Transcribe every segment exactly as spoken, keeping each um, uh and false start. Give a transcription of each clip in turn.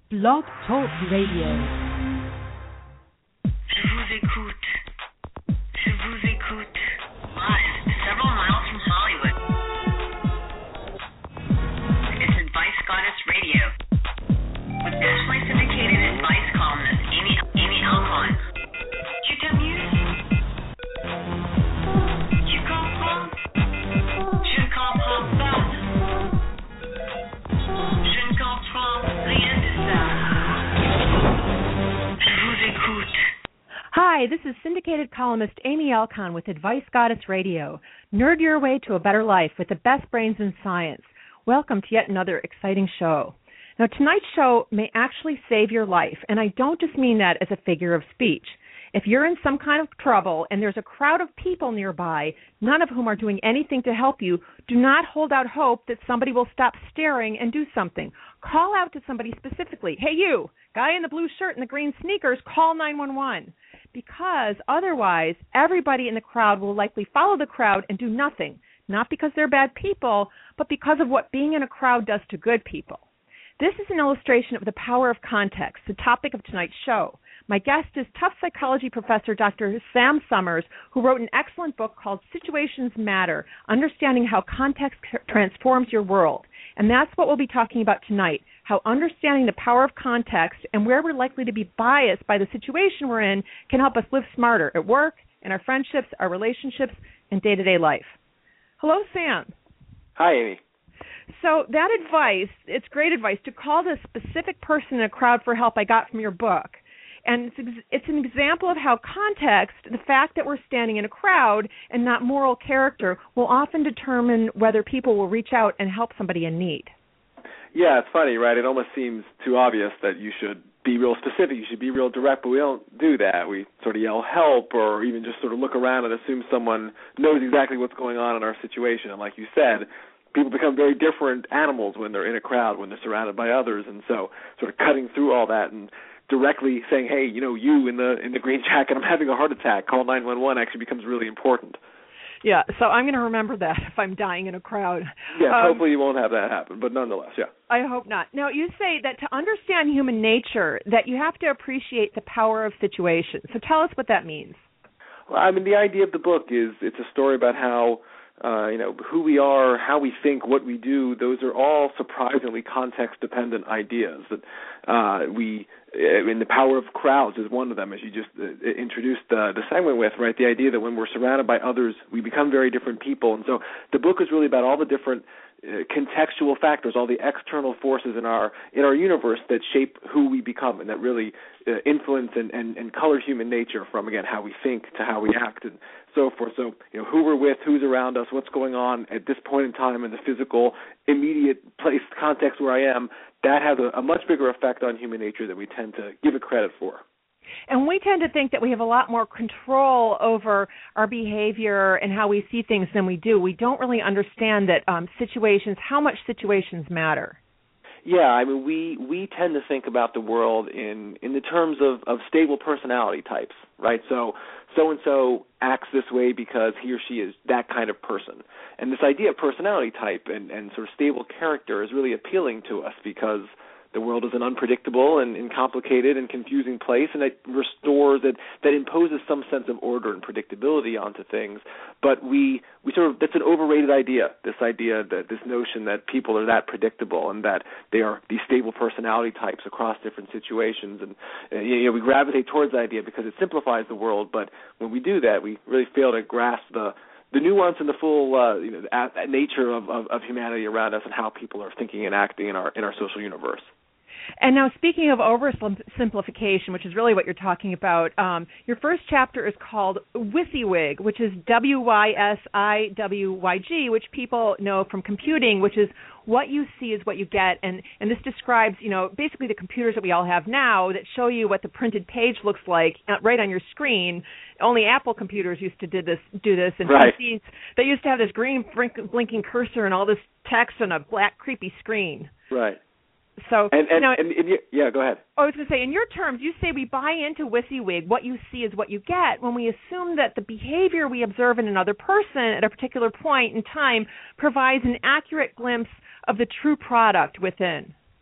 Blog Talk Radio. Je vous écoute. Je vous écoute. Live, several miles from Hollywood. It's Advice Goddess Radio with nationally syndicated advice columnist Amy Amy Alcon. Tu t'amuses? Tu comprends? Je ne comprends pas. Je ne comprends rien de ça. Je vous écoute. Hi, this is syndicated columnist Amy Alcon with Advice Goddess Radio. Nerd your way to a better life with the best brains in science. Welcome to yet another exciting show. Now, tonight's show may actually save your life, and I don't just mean that as a figure of speech. If you're in some kind of trouble and there's a crowd of people nearby, none of whom are doing anything to help you, do not hold out hope that somebody will stop staring and do something. Call out to somebody specifically. Hey, you, guy in the blue shirt and the green sneakers, call nine one one. Because otherwise, everybody in the crowd will likely follow the crowd and do nothing, not because they're bad people, but because of what being in a crowd does to good people. This is an illustration of the power of context, the topic of tonight's show. My guest is Tufts psychology professor Doctor Sam Summers, who wrote an excellent book called Situations Matter, Understanding How Context Transforms Your World. And that's what we'll be talking about tonight, how understanding the power of context and where we're likely to be biased by the situation we're in can help us live smarter at work, in our friendships, our relationships, and day-to-day life. Hello, Sam. Hi, Amy. So that advice, it's great advice, to call the specific person in a crowd for help I got from your book. And it's, ex- it's an example of how context, the fact that we're standing in a crowd and not moral character, will often determine whether people will reach out and help somebody in need. Yeah, it's funny, right? It almost seems too obvious that you should be real specific, you should be real direct, but we don't do that. We sort of yell help or even just sort of look around and assume someone knows exactly what's going on in our situation. And like you said, people become very different animals when they're in a crowd, when they're surrounded by others, and so sort of cutting through all that and directly saying, hey, you know, you in the in the green jacket, I'm having a heart attack, call nine one one actually becomes really important. Yeah, so I'm going to remember that if I'm dying in a crowd. Yeah, um, hopefully you won't have that happen, but nonetheless, yeah. I hope not. Now, you say that to understand human nature, that you have to appreciate the power of situations. So tell us what that means. Well, I mean, the idea of the book is it's a story about how, uh, you know, who we are, how we think, what we do. Those are all surprisingly context-dependent ideas that uh, we, I mean, the power of crowds is one of them, as you just uh, introduced uh, the segment with, right? The idea that when we're surrounded by others, we become very different people. And so the book is really about all the different uh, contextual factors, all the external forces in our in our universe that shape who we become and that really uh, influence and, and, and color human nature from, again, how we think to how we act and so forth. So, you know, who we're with, who's around us, what's going on at this point in time in the physical, immediate place, context where I am, that has a, a much bigger effect on human nature than we tend to give it credit for. And we tend to think that we have a lot more control over our behavior and how we see things than we do. We don't really understand that um, situations, how much situations matter. Yeah, I mean, we, we tend to think about the world in, in the terms of, of stable personality types, right? So so-and-so acts this way because he or she is that kind of person. And this idea of personality type and, and sort of stable character is really appealing to us because the world is an unpredictable and, and complicated and confusing place, and it restores, it, that imposes some sense of order and predictability onto things. But we, we sort of, that's an overrated idea, this idea, that this notion that people are that predictable and that they are these stable personality types across different situations. And uh, you know, we gravitate towards that idea because it simplifies the world, but when we do that, we really fail to grasp the the nuance and the full uh, you know, the nature of, of, of humanity around us and how people are thinking and acting in our in our social universe. And now, speaking of oversimplification, which is really what you're talking about, um, your first chapter is called WYSIWYG, which is W Y S I W Y G, which people know from computing, which is what you see is what you get. And, and this describes, you know, basically the computers that we all have now that show you what the printed page looks like right on your screen. Only Apple computers used to did this, do this, and right. P Cs, they used to have this green blinking cursor and all this text on a black creepy screen. Right. So, and, and, you know, and, and, yeah, go ahead. I was going to say, in your terms, you say we buy into WYSIWYG, what you see is what you get, when we assume that the behavior we observe in another person at a particular point in time provides an accurate glimpse of the true product within.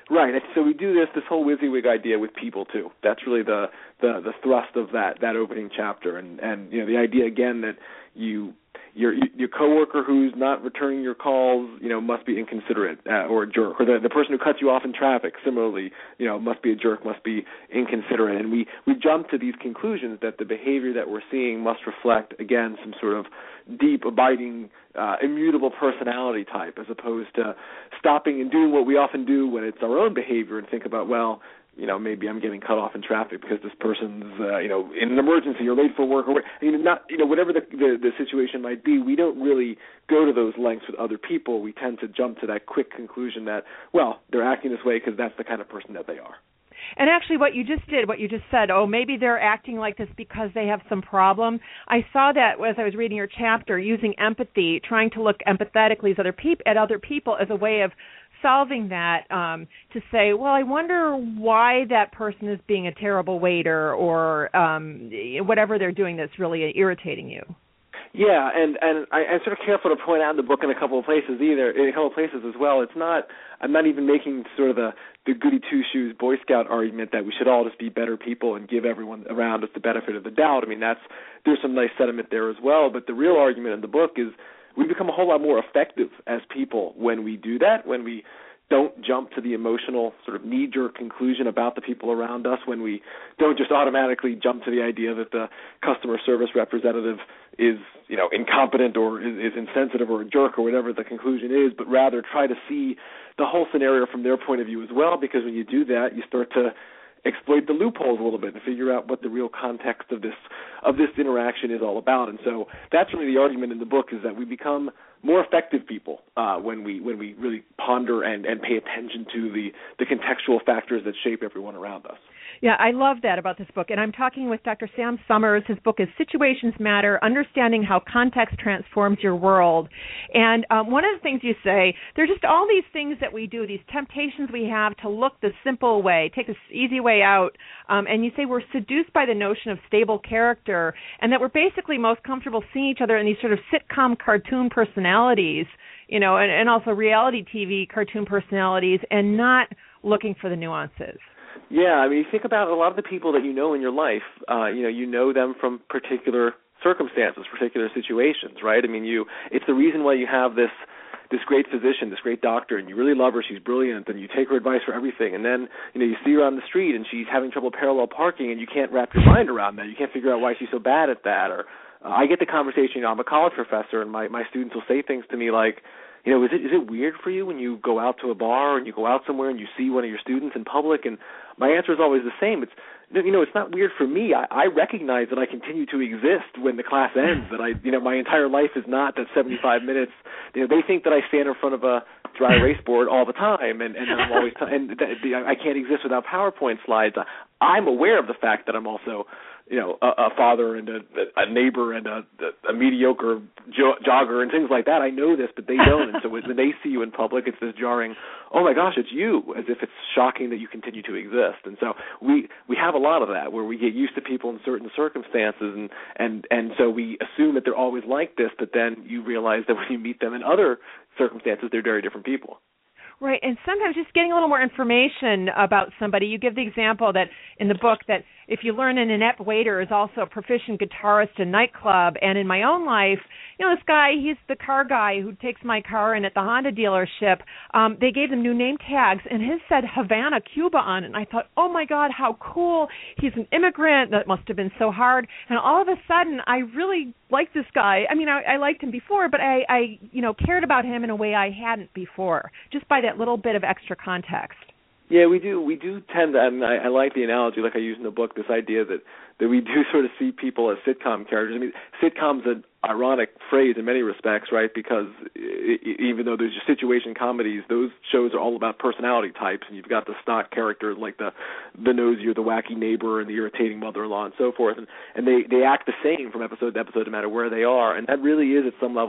Right. So we do this this whole WYSIWYG idea with people too. That's really the, the, the thrust of that, that opening chapter, and, and you know the idea again that you your your coworker who's not returning your calls, you know, must be inconsiderate uh, or a jerk, or the the person who cuts you off in traffic, similarly, you know, must be a jerk, must be inconsiderate, and we we jump to these conclusions that the behavior that we're seeing must reflect again some sort of deep, abiding, uh, immutable personality type, as opposed to stopping and doing what we often do when it's our own behavior and think about, well, you know, maybe I'm getting cut off in traffic because this person's, uh, you know, in an emergency or late for work, or you know, not, you know, whatever the, the the situation might be. We don't really go to those lengths with other people. We tend to jump to that quick conclusion that, well, they're acting this way because that's the kind of person that they are. And actually what you just did, what you just said, oh, maybe they're acting like this because they have some problem. I saw that as I was reading your chapter, using empathy, trying to look empathetically at other, peop- at other people as a way of solving that, um, to say, well, I wonder why that person is being a terrible waiter or um, whatever they're doing that's really irritating you. Yeah, and and I, I'm sort of careful to point out in the book in a couple of places either, in a couple of places as well. It's not, I'm not even making sort of the, the goody two-shoes Boy Scout argument that we should all just be better people and give everyone around us the benefit of the doubt. I mean, that's, there's some nice sentiment there as well, but the real argument in the book is we become a whole lot more effective as people when we do that, when we don't jump to the emotional sort of knee-jerk conclusion about the people around us, when we don't just automatically jump to the idea that the customer service representative is, you know, incompetent or is, is insensitive or a jerk or whatever the conclusion is, but rather try to see the whole scenario from their point of view as well, because when you do that, you start to exploit the loopholes a little bit and figure out what the real context of this of this interaction is all about. And so that's really the argument in the book, is that we become more effective people uh, when we when we really ponder and, and pay attention to the, the contextual factors that shape everyone around us. Yeah, I love that about this book. And I'm talking with Doctor Sam Summers. His book is Situations Matter, Understanding How Context Transforms Your World. And um, one of the things you say, there's just all these things that we do, these temptations we have to look the simple way, take this easy way out. Um, and you say we're seduced by the notion of stable character, and that we're basically most comfortable seeing each other in these sort of sitcom cartoon personalities, you know, and, and also reality T V cartoon personalities, and not looking for the nuances. Yeah, I mean, you think about a lot of the people that you know in your life, uh, you know, you know them from particular circumstances, particular situations, right? I mean, you it's the reason why you have this this great physician, this great doctor, and you really love her, she's brilliant, and you take her advice for everything, and then, you know, you see her on the street and she's having trouble parallel parking, and you can't wrap your mind around that. You can't figure out why she's so bad at that. Or uh, I get the conversation, you know, I'm a college professor, and my, my students will say things to me like, you know, is it is it weird for you when you go out to a bar and you go out somewhere and you see one of your students in public? And my answer is always the same. It's, you know, it's not weird for me. I, I recognize that I continue to exist when the class ends, that I, you know, my entire life is not that seventy-five minutes. You know, they think that I stand in front of a dry erase board all the time, and, and I'm always, t- and th- the, I can't exist without PowerPoint slides. I'm aware of the fact that I'm also, you know, a, a father and a, a neighbor and a, a mediocre jo- jogger and things like that. I know this, but they don't. And so when they see you in public, it's this jarring, oh my gosh, it's you, as if it's shocking that you continue to exist. And so we we have a lot of that, where we get used to people in certain circumstances, and, and, and so we assume that they're always like this, but then you realize that when you meet them in other circumstances, they're very different people. Right, and sometimes just getting a little more information about somebody. You give the example that in the book that if you learn an inept waiter is also a proficient guitarist in nightclub, and in my own life, you know, this guy, he's the car guy who takes my car in at the Honda dealership. Um, they gave him new name tags, and his said Havana, Cuba on it, and I thought, oh my God, how cool. He's an immigrant. That must have been so hard. And all of a sudden, I really liked this guy. I mean, I, I liked him before, but I, I, you know, cared about him in a way I hadn't before, just by that little bit of extra context. Yeah, we do. We do tend to, and I, I like the analogy, like I use in the book, this idea that, that we do sort of see people as sitcom characters. I mean, sitcom's an ironic phrase in many respects, right? Because it, even though there's situation comedies, those shows are all about personality types, and you've got the stock characters like the the nosy or the wacky neighbor and the irritating mother-in-law and so forth, and, and they, they act the same from episode to episode no matter where they are, and that really is at some level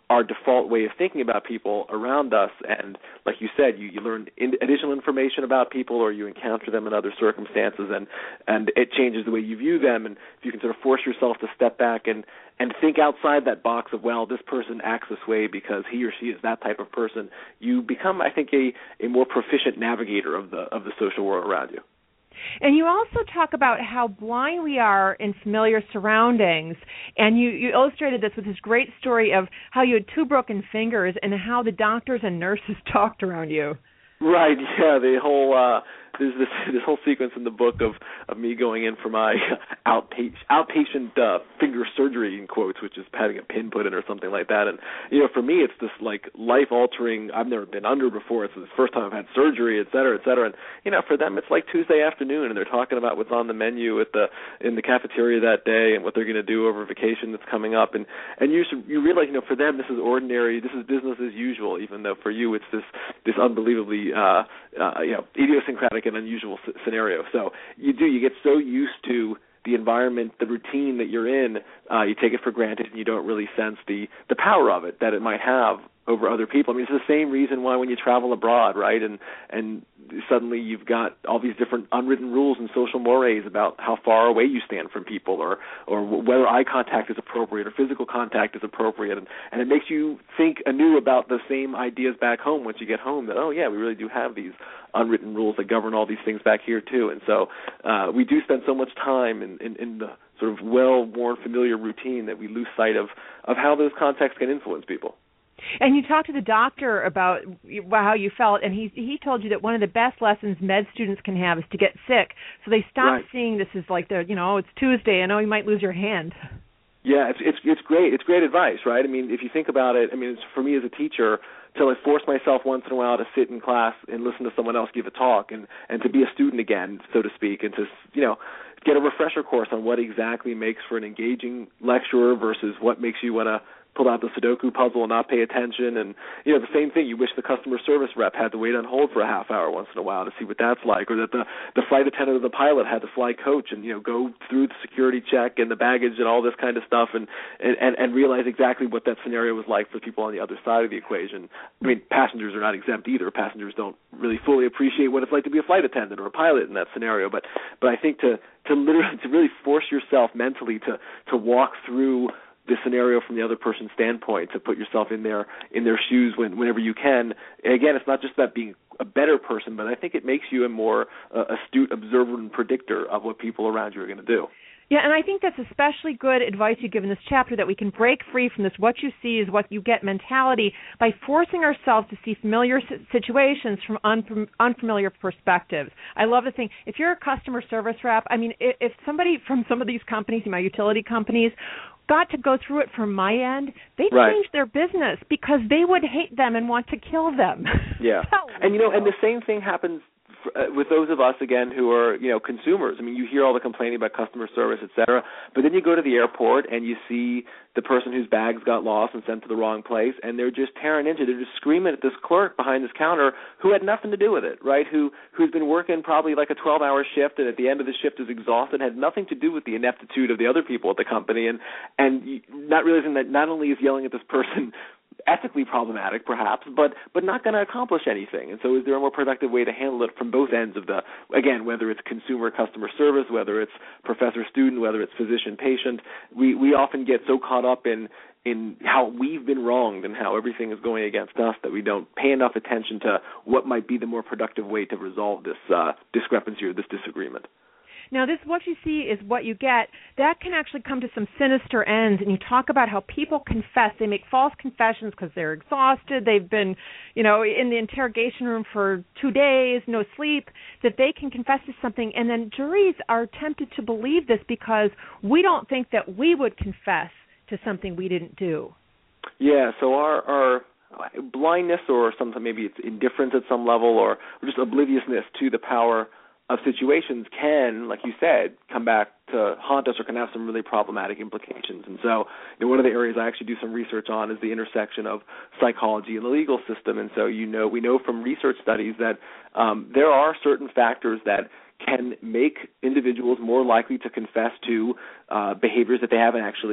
our default way of thinking about people around us. And like you said, you, you learn in, additional information about people, or you encounter them in other circumstances, and, and it changes the way you view them. And if you can sort of force yourself to step back and, and think outside that box of, well, this person acts this way because he or she is that type of person, you become, I think, a, a more proficient navigator of the of the social world around you. And you also talk about how blind we are in familiar surroundings, and you, you illustrated this with this great story of how you had two broken fingers and how the doctors and nurses talked around you. Right, yeah, the whole uh, there's this this whole sequence in the book of, of me going in for my outpatient, outpatient uh, finger surgery, in quotes, which is having a pin put in or something like that. And, you know, for me, it's this, like, life-altering, I've never been under before. It's the first time I've had surgery, et cetera, et cetera. And, you know, for them, it's like Tuesday afternoon, and they're talking about what's on the menu at the in the cafeteria that day and what they're going to do over vacation that's coming up. And, and you you realize, you know, for them, this is ordinary, this is business as usual, even though for you it's this, this unbelievably, uh, uh, you know, idiosyncratic and unusual s- scenario. So you do, you get so used to the environment, the routine that you're in, uh, you take it for granted, and you don't really sense the, the power of it that it might have over other people. I mean, it's the same reason why when you travel abroad, right, and and suddenly you've got all these different unwritten rules and social mores about how far away you stand from people, or or whether eye contact is appropriate or physical contact is appropriate, and, and it makes you think anew about the same ideas back home once you get home, that, oh, yeah, we really do have these unwritten rules that govern all these things back here, too. And so uh, we do spend so much time in, in, in the sort of well-worn, familiar routine that we lose sight of, of how those contexts can influence people. And you talked to the doctor about how you felt, and he he told you that one of the best lessons med students can have is to get sick. So they stop right. seeing this as like, the, you know, it's Tuesday, I know you might lose your hand. Yeah, it's it's it's great. It's great advice, right? I mean, if you think about it, I mean, it's, for me as a teacher, till I force myself once in a while to sit in class and listen to someone else give a talk, and, and to be a student again, so to speak, and to, you know, get a refresher course on what exactly makes for an engaging lecturer versus what makes you want to pull out the Sudoku puzzle and not pay attention. And, you know, the same thing, you wish the customer service rep had to wait on hold for a half hour once in a while to see what that's like, or that the, the flight attendant or the pilot had to fly coach and, you know, go through the security check and the baggage and all this kind of stuff, and, and, and realize exactly what that scenario was like for people on the other side of the equation. I mean, passengers are not exempt either. Passengers don't really fully appreciate what it's like to be a flight attendant or a pilot in that scenario. But, but I think to, to literally, to really force yourself mentally to, to walk through the scenario from the other person's standpoint, to put yourself in their in their shoes when, whenever you can. And again, it's not just about being a better person, but I think it makes you a more uh, astute observer and predictor of what people around you are going to do. Yeah, and I think that's especially good advice you give in this chapter, that we can break free from this what you see is what you get mentality by forcing ourselves to see familiar situations from un- unfamiliar perspectives. I love the thing, if you're a customer service rep, I mean, if somebody from some of these companies, my utility companies, got to go through it from my end, they'd right. change their business because they would hate them and want to kill them. Yeah. And, you know, and the same thing happens with those of us, again, who are, you know, consumers. I mean, you hear all the complaining about customer service, et cetera, but then you go to the airport and you see the person whose bags got lost and sent to the wrong place, and they're just tearing into it. They're just screaming at this clerk behind this counter who had nothing to do with it, right, who, who's been working probably like a twelve-hour shift, and at the end of the shift is exhausted, had nothing to do with the ineptitude of the other people at the company, and, and not realizing that not only is yelling at this person ethically problematic, perhaps, but but not going to accomplish anything. And so is there a more productive way to handle it from both ends of the, again, whether it's consumer customer service, whether it's professor-student, whether it's physician-patient, we, we often get so caught up in, in how we've been wronged and how everything is going against us that we don't pay enough attention to what might be the more productive way to resolve this uh, discrepancy or this disagreement. Now, this what you see is what you get. That can actually come to some sinister ends, and you talk about how people confess. They make false confessions because they're exhausted. They've been, you know, in the interrogation room for two days, no sleep, that they can confess to something, and then juries are tempted to believe this because we don't think that we would confess to something we didn't do. Yeah, so our, our blindness, or sometimes maybe it's indifference at some level, or just obliviousness to the power of situations can, like you said, come back to haunt us or can have some really problematic implications. And so, you know, one of the areas I actually do some research on is the intersection of psychology and the legal system. And so, you know, we know from research studies that um, there are certain factors that can make individuals more likely to confess to uh, behaviors that they haven't actually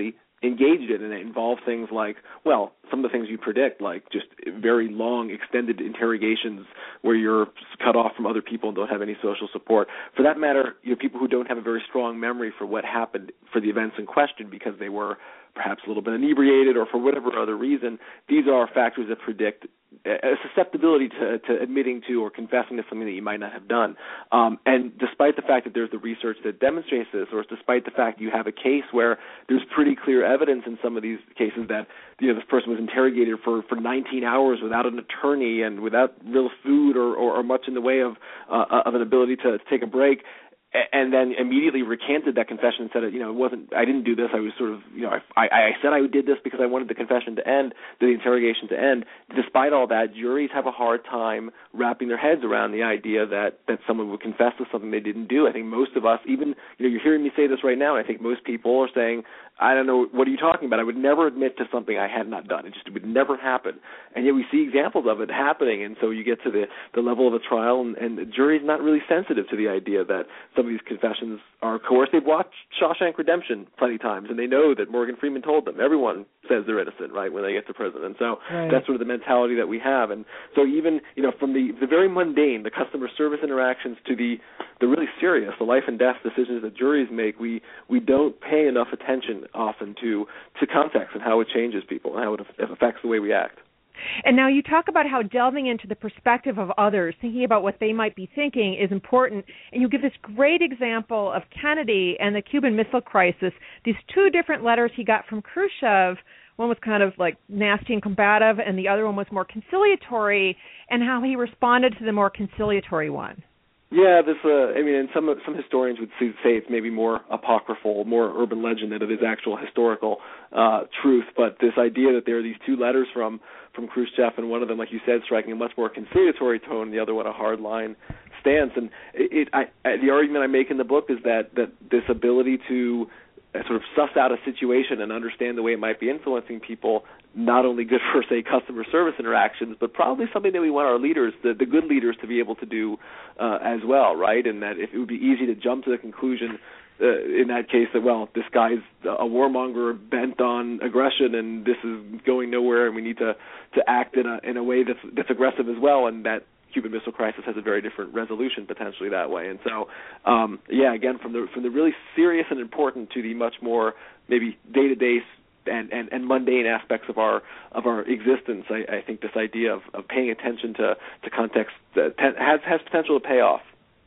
engaged in, and it involved things like, well, some of the things you predict, like just very long, extended interrogations where you're cut off from other people and don't have any social support. For that matter, you know, people who don't have a very strong memory for what happened for the events in question because they were perhaps a little bit inebriated or for whatever other reason, these are factors that predict a susceptibility to, to admitting to or confessing to something that you might not have done. Um, and despite the fact that there's the research that demonstrates this, or despite the fact you have a case where there's pretty clear evidence in some of these cases that, you know, this person was interrogated for, for nineteen hours without an attorney and without real food or, or, or much in the way of uh, of an ability to, to take a break, and then immediately recanted that confession and said, you know, it wasn't, I didn't do this. I was sort of, you know, I, I said I did this because I wanted the confession to end, the interrogation to end. Despite all that, juries have a hard time wrapping their heads around the idea that, that someone would confess to something they didn't do. I think most of us, even, you know, you're hearing me say this right now, and I think most people are saying, I don't know, what are you talking about? I would never admit to something I had not done. It just it would never happen. And yet we see examples of it happening, and so you get to the, the level of a trial, and, and the jury's not really sensitive to the idea that some of these confessions are coerced. They've watched Shawshank Redemption plenty of times, and they know that Morgan Freeman told them. Everyone says they're innocent, right, when they get to prison. And so right. That's sort of the mentality that we have. And so even, you know, from the, the very mundane, the customer service interactions to the, the really serious, the life and death decisions that juries make, we, we don't pay enough attention often to, to context and how it changes people and how it affects the way we act. And now you talk about how delving into the perspective of others, thinking about what they might be thinking is important, and you give this great example of Kennedy and the Cuban Missile Crisis, these two different letters he got from Khrushchev. One was kind of like nasty and combative, and the other one was more conciliatory, and how he responded to the more conciliatory one. Yeah, this. Uh, I mean, and some some historians would say it's maybe more apocryphal, more urban legend than it is actual historical uh, truth. But this idea that there are these two letters from from Khrushchev, and one of them, like you said, striking a much more conciliatory tone, and the other one a hard line stance. And it, it I, I, the argument I make in the book is that that this ability to sort of suss out a situation and understand the way it might be influencing people, not only good for, say, customer service interactions, but probably something that we want our leaders, the, the good leaders, to be able to do uh, as well, right? And that if it would be easy to jump to the conclusion uh, in that case that, well, this guy's a warmonger bent on aggression and this is going nowhere and we need to, to act in a in a way that's, that's aggressive as well, and that Cuban Missile Crisis has a very different resolution potentially that way. And so, um, yeah, again, from the from the really serious and important to the much more maybe day-to-day and, and, and mundane aspects of our of our existence, I, I think this idea of, of paying attention to, to context uh, ten, has has potential to pay off.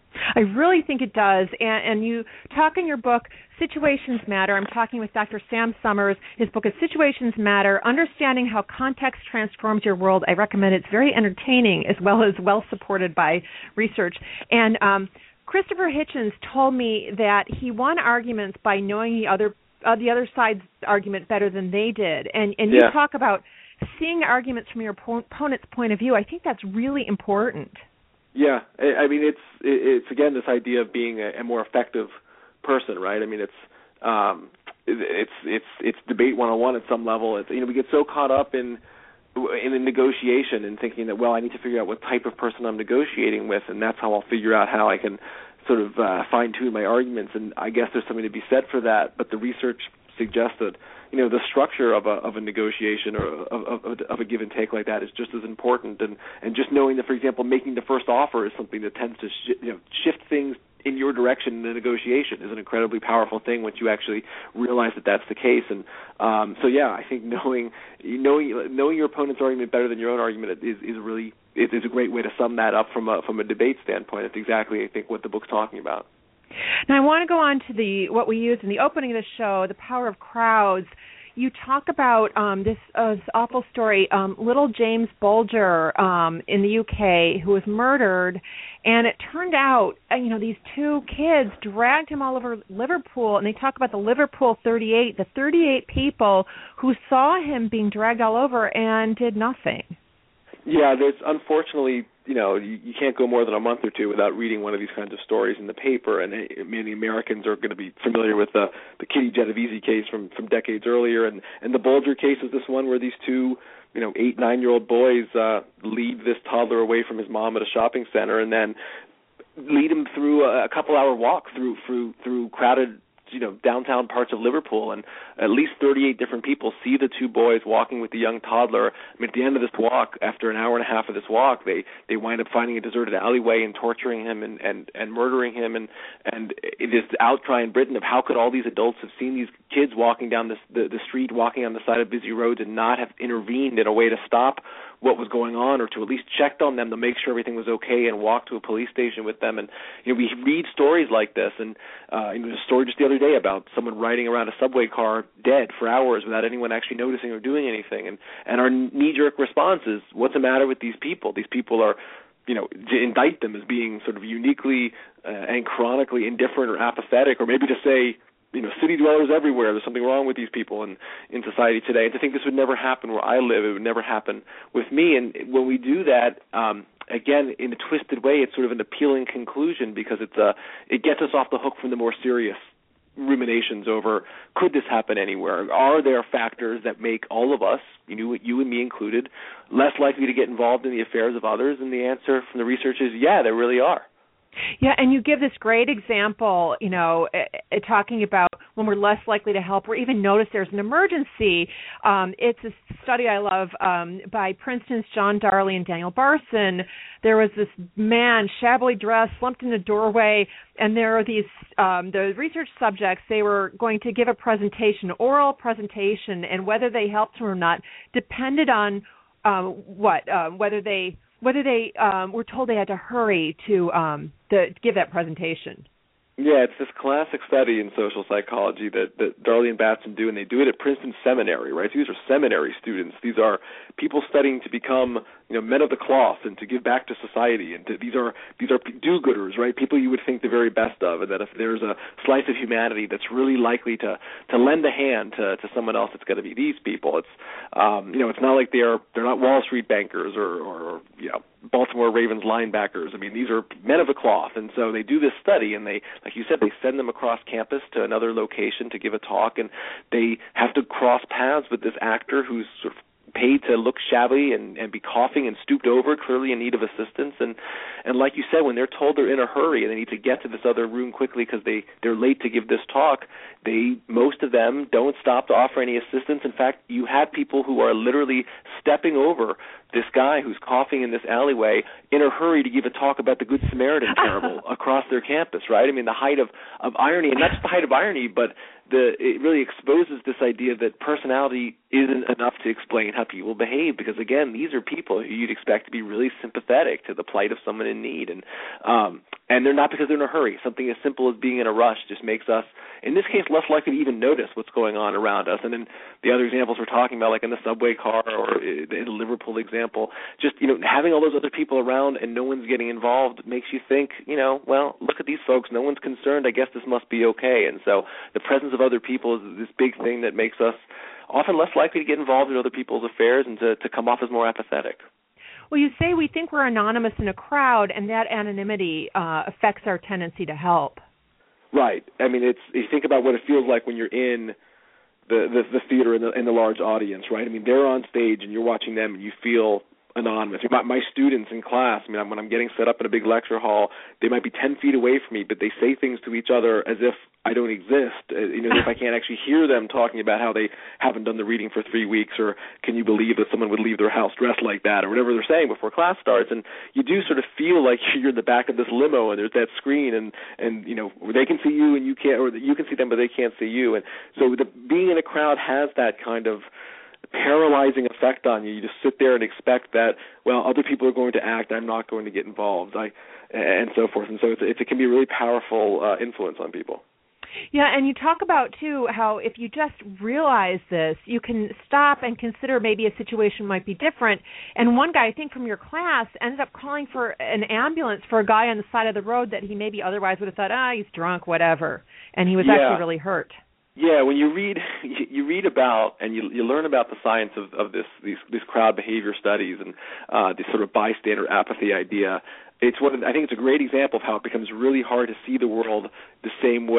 I really think it does, and, and you talk in your book, Situations Matter. I'm talking with Doctor Sam Summers. His book is Situations Matter, Understanding How Context Transforms Your World. I recommend it. It's very entertaining as well as well-supported by research. And um, Christopher Hitchens told me that he won arguments by knowing the other uh, the other side's argument better than they did. And, and you yeah. talk about seeing arguments from your opponent's point of view. I think that's really important. Yeah, I mean, it's it's again this idea of being a, a more effective person, right? I mean, it's um, it's it's it's debate one oh one at some level. It's, you know, we get so caught up in in the negotiation and thinking that, well, I need to figure out what type of person I'm negotiating with, and that's how I'll figure out how I can sort of uh, fine tune my arguments. And I guess there's something to be said for that. But the research suggests that, you know, the structure of a of a negotiation or of, of, of a give and take like that is just as important, and, and just knowing that, for example, making the first offer is something that tends to sh- you know shift things in your direction in the negotiation is an incredibly powerful thing once you actually realize that that's the case. And um, so, yeah, I think knowing knowing knowing your opponent's argument better than your own argument is is really is, is a great way to sum that up from a from a debate standpoint. It's exactly, I think, what the book's talking about. Now, I want to go on to the what we used in the opening of the show, the power of crowds. You talk about um, this, uh, this awful story, um, little James Bulger um, in the U K who was murdered, and it turned out, uh, you know, these two kids dragged him all over Liverpool, and they talk about the Liverpool thirty-eight, the thirty-eight people who saw him being dragged all over and did nothing. Yeah, there's unfortunately, you know, you, you can't go more than a month or two without reading one of these kinds of stories in the paper, and uh, many Americans are going to be familiar with the, the Kitty Genovese case from, from decades earlier, and, and the Bulger case is this one where these two, you know, eight, nine-year-old boys uh, lead this toddler away from his mom at a shopping center and then lead him through a, a couple-hour walk through through through crowded you know, downtown parts of Liverpool, and at least thirty-eight different people see the two boys walking with the young toddler. I mean, at the end of this walk, after an hour and a half of this walk, they, they wind up finding a deserted alleyway and torturing him and, and, and murdering him. And, and this outcry in Britain of how could all these adults have seen these kids walking down this, the, the street, walking on the side of busy roads, and not have intervened in a way to stop what was going on, or to at least checked on them to make sure everything was okay and walk to a police station with them. And you know, we read stories like this, and uh, you know, there's a story just the other day about someone riding around a subway car dead for hours without anyone actually noticing or doing anything. And and our knee-jerk response is, what's the matter with these people? These people are, you know, to indict them as being sort of uniquely uh, and chronically indifferent or apathetic, or maybe to say, you know, city dwellers everywhere, there's something wrong with these people in, in society today. And to think this would never happen where I live, it would never happen with me. And when we do that, um, again, in a twisted way, it's sort of an appealing conclusion, because it's uh, it gets us off the hook from the more serious ruminations over, could this happen anywhere? Are there factors that make all of us, you, you and me included, less likely to get involved in the affairs of others? And the answer from the research is, yeah, there really are. Yeah, and you give this great example, you know, uh, talking about when we're less likely to help or even notice there's an emergency. Um, it's a study I love um, by Princeton's John Darley and Daniel Barson. There was this man, shabbily dressed, slumped in a doorway, and there are these, um, the research subjects, they were going to give a presentation, oral presentation, and whether they helped him or not depended on um, what, uh, whether they... whether they um, were told they had to hurry to, um, the, to give that presentation. Yeah, it's this classic study in social psychology that, that Darley and Batson do, and they do it at Princeton Seminary, right? So these are seminary students. These are people studying to become, you know, men of the cloth and to give back to society. And to, these are these are do-gooders, right? People you would think the very best of, and that if there's a slice of humanity that's really likely to, to lend a hand to, to someone else, it's going to be these people. It's um, you know, it's not like they're they're not Wall Street bankers or, or you know, Baltimore Ravens linebackers. I mean, these are men of the cloth, and so they do this study, and they, like you said, they send them across campus to another location to give a talk, and they have to cross paths with this actor who's sort of paid to look shabby and, and be coughing and stooped over, clearly in need of assistance. And, and like you said, when they're told they're in a hurry and they need to get to this other room quickly because they, they're late to give this talk, they, most of them don't stop to offer any assistance. In fact, you have people who are literally stepping over this guy who's coughing in this alleyway in a hurry to give a talk about the Good Samaritan parable across their campus, right? I mean, the height of, of irony, and not just the height of irony, but the it really exposes this idea that personality isn't enough to explain how people behave, because, again, these are people who you'd expect to be really sympathetic to the plight of someone in need. And um, and they're not because they're in a hurry. Something as simple as being in a rush just makes us, in this case, less likely to even notice what's going on around us. And then the other examples we're talking about, like in the subway car or in the Liverpool example, just, you know, having all those other people around and no one's getting involved makes you think, you know, well, look at these folks. No one's concerned. I guess this must be okay. And so the presence of other people is this big thing that makes us often less likely to get involved in other people's affairs and to, to come off as more apathetic. Well, you say we think we're anonymous in a crowd, and that anonymity uh, affects our tendency to help. Right. I mean, it's you think about what it feels like when you're in the the, the theater in the, in the large audience, right? I mean, they're on stage and you're watching them, and you feel anonymous. My, my students in class, I mean, when I'm getting set up in a big lecture hall, they might be ten feet away from me, but they say things to each other as if I don't exist, uh, you know, as if I can't actually hear them talking about how they haven't done the reading for three weeks, or can you believe that someone would leave their house dressed like that, or whatever they're saying before class starts. And you do sort of feel like you're in the back of this limo, and there's that screen, and, and you know, they can see you and you can't, or you can see them but they can't see you. And so the, being in a crowd has that kind of paralyzing effect on you. You just sit there and expect that, well, other people are going to act, I'm not going to get involved, I, and so forth. And so it's, it's, it can be a really powerful uh, influence on people. Yeah, and you talk about, too, how if you just realize this, you can stop and consider maybe a situation might be different. And one guy, I think from your class, ended up calling for an ambulance for a guy on the side of the road that he maybe otherwise would have thought, ah, he's drunk, whatever. And he was yeah. actually really hurt. Yeah, when you read you read about and you you learn about the science of, of this these these crowd behavior studies and uh, this sort of bystander apathy idea, it's one of, I think it's a great example of how it becomes really hard to see the world the same way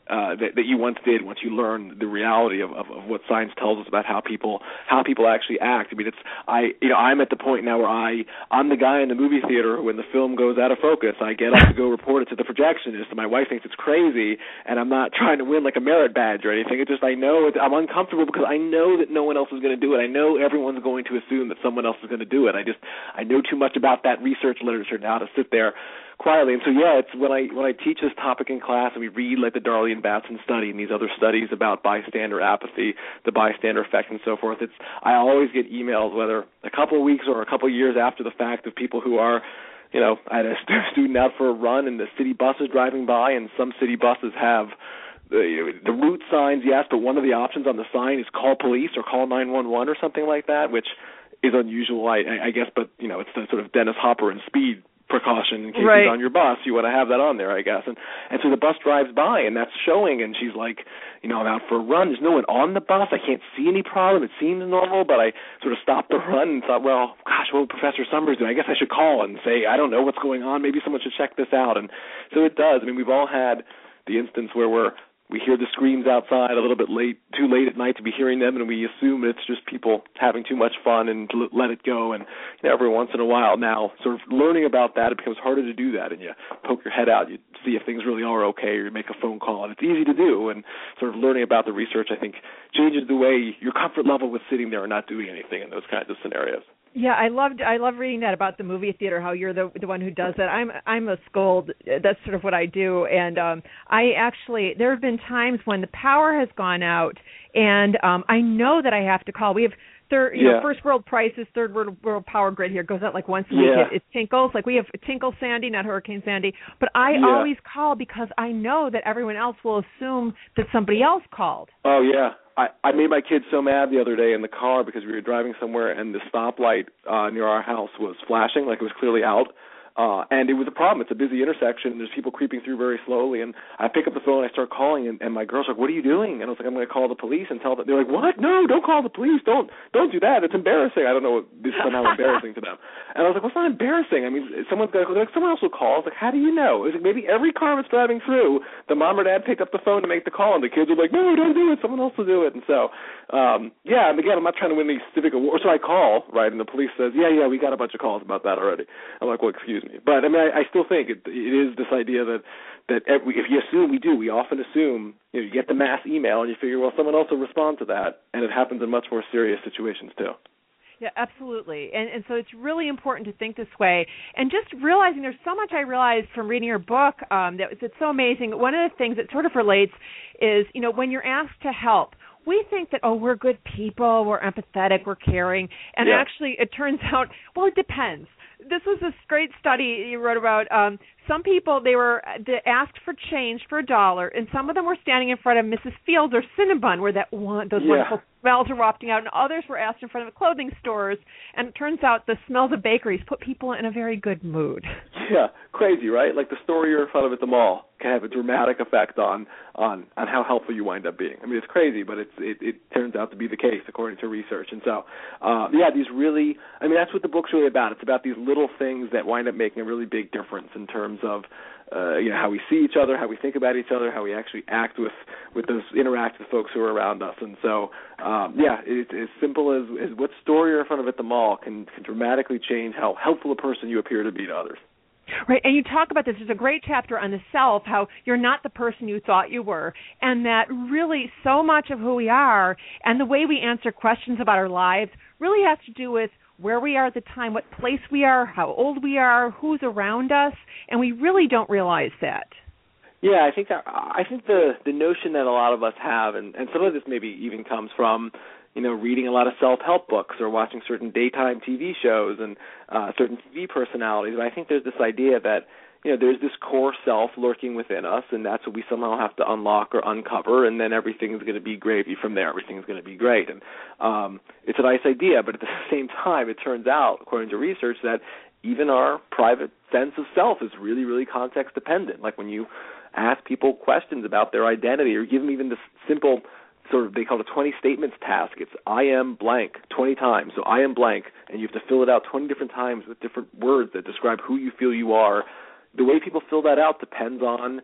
uh, that, that you once did once you learned the reality of, of, of what science tells us about how people how people actually act. I mean, it's I you know I'm at the point now where I I'm the guy in the movie theater who, when the film goes out of focus, I get up to go report it to the projectionist, and my wife thinks it's crazy, and I'm not trying to win like a merit badge or anything. It's just I know it, I'm uncomfortable because I know that no one else is going to do it. I know everyone's going to assume that someone else is going to do it. I just I know too much about that research literature now to sit there quietly. And so, yeah, it's when I when I teach this topic in class and we read like the Darlene Batson study and these other studies about bystander apathy, the bystander effect, and so forth. It's I always get emails, whether a couple of weeks or a couple of years after the fact, of people who are, you know, I had a student out for a run and the city bus is driving by, and some city buses have the, the route signs, yes, but one of the options on the sign is call police or call nine one one or something like that, which is unusual, I, I guess, but, you know, it's the sort of Dennis Hopper and Speed precaution in case right. he's on your bus. You want to have that on there, I guess. And and so the bus drives by, and that's showing, and she's like, you know, I'm out for a run. There's no one on the bus. I can't see any problem. It seems normal, but I sort of stopped the run and thought, well, gosh, what would Professor Summers do? I guess I should call and say, I don't know what's going on. Maybe someone should check this out. And so it does. I mean, we've all had the instance where we're we hear the screams outside a little bit late, too late at night to be hearing them, and we assume it's just people having too much fun and let it go. And you know, every once in a while now, sort of learning about that, it becomes harder to do that, and you poke your head out, you see if things really are okay, or you make a phone call, and it's easy to do. And sort of learning about the research, I think, changes the way your comfort level with sitting there and not doing anything in those kinds of scenarios. Yeah, I loved I love reading that about the movie theater, how you're the the one who does that. I'm I'm a scold. That's sort of what I do. And um I actually there have been times when the power has gone out, and um I know that I have to call. We have third you yeah. know first world prices, third world, world power grid here. It goes out like once a week. Yeah. It, it tinkles. Like we have Tinkle Sandy, not Hurricane Sandy. But I yeah. always call because I know that everyone else will assume that somebody else called. Oh yeah. I, I made my kids so mad the other day in the car because we were driving somewhere and the stoplight uh, near our house was flashing, like it was clearly out. Uh, and it was a problem. It's a busy intersection, and there's people creeping through very slowly. And I pick up the phone, and I start calling, and, and my girl's like, "What are you doing?" And I was like, "I'm going to call the police and tell them." They're like, "What? No, don't call the police. Don't don't do that. It's embarrassing." I don't know. This is somehow embarrassing to them. And I was like, "What's well, not embarrassing? I mean, someone's going to like, someone else will call." I was like, "How do you know?" It was like maybe every car was driving through, the mom or dad picked up the phone to make the call, and the kids were like, "No, don't do it. Someone else will do it." And so, um, yeah. And again, I'm not trying to win any civic award. So I call, right, and the police says, "Yeah, yeah, we got a bunch of calls about that already." I'm like, "Well, excuse me," but I mean, I. I still think it, it is this idea that that every, if you assume, we do, we often assume, you know, you get the mass email and you figure, well, someone else will respond to that, and it happens in much more serious situations too. Yeah, absolutely. And and so it's really important to think this way. And just realizing there's so much I realized from reading your book um, that it's so amazing. One of the things that sort of relates is, you know, when you're asked to help, we think that, oh, we're good people, we're empathetic, we're caring. And yeah. actually it turns out, well, it depends. This was this great study you wrote about. Um, some people, they were they asked for change for a dollar, and some of them were standing in front of Missus Fields or Cinnabon, where that one, those yeah. wonderful smells are wafting out, and others were asked in front of clothing stores. And it turns out the smells of bakeries put people in a very good mood. Yeah, crazy, right? Like the store you're in front of at the mall can have a dramatic effect on on, on how helpful you wind up being. I mean, it's crazy, but it's it, it turns out to be the case according to research. And so, uh, yeah, these really, I mean, that's what the book's really about. It's about these little things that wind up making a really big difference in terms of, uh, you know, how we see each other, how we think about each other, how we actually act with, with those, interact with folks who are around us. And so, um, yeah, it's as simple as, as what store you're in front of at the mall can, can dramatically change how helpful a person you appear to be to others. Right, and you talk about this. There's a great chapter on the self, how you're not the person you thought you were, and that really so much of who we are and the way we answer questions about our lives really has to do with where we are at the time, what place we are, how old we are, who's around us, and we really don't realize that. Yeah, I think that, I think the the notion that a lot of us have, and, and some of this maybe even comes from, you know, reading a lot of self-help books or watching certain daytime T V shows and uh, certain T V personalities. But I think there's this idea that, you know, there's this core self lurking within us, and that's what we somehow have to unlock or uncover, and then everything's going to be gravy from there. Everything's going to be great. And um, it's a nice idea, but at the same time, it turns out, according to research, that even our private sense of self is really, really context dependent. Like when you ask people questions about their identity or give them even this simple sort of, they call it a twenty statements task. It's I am blank twenty times. So I am blank, and you have to fill it out twenty different times with different words that describe who you feel you are. The way people fill that out depends on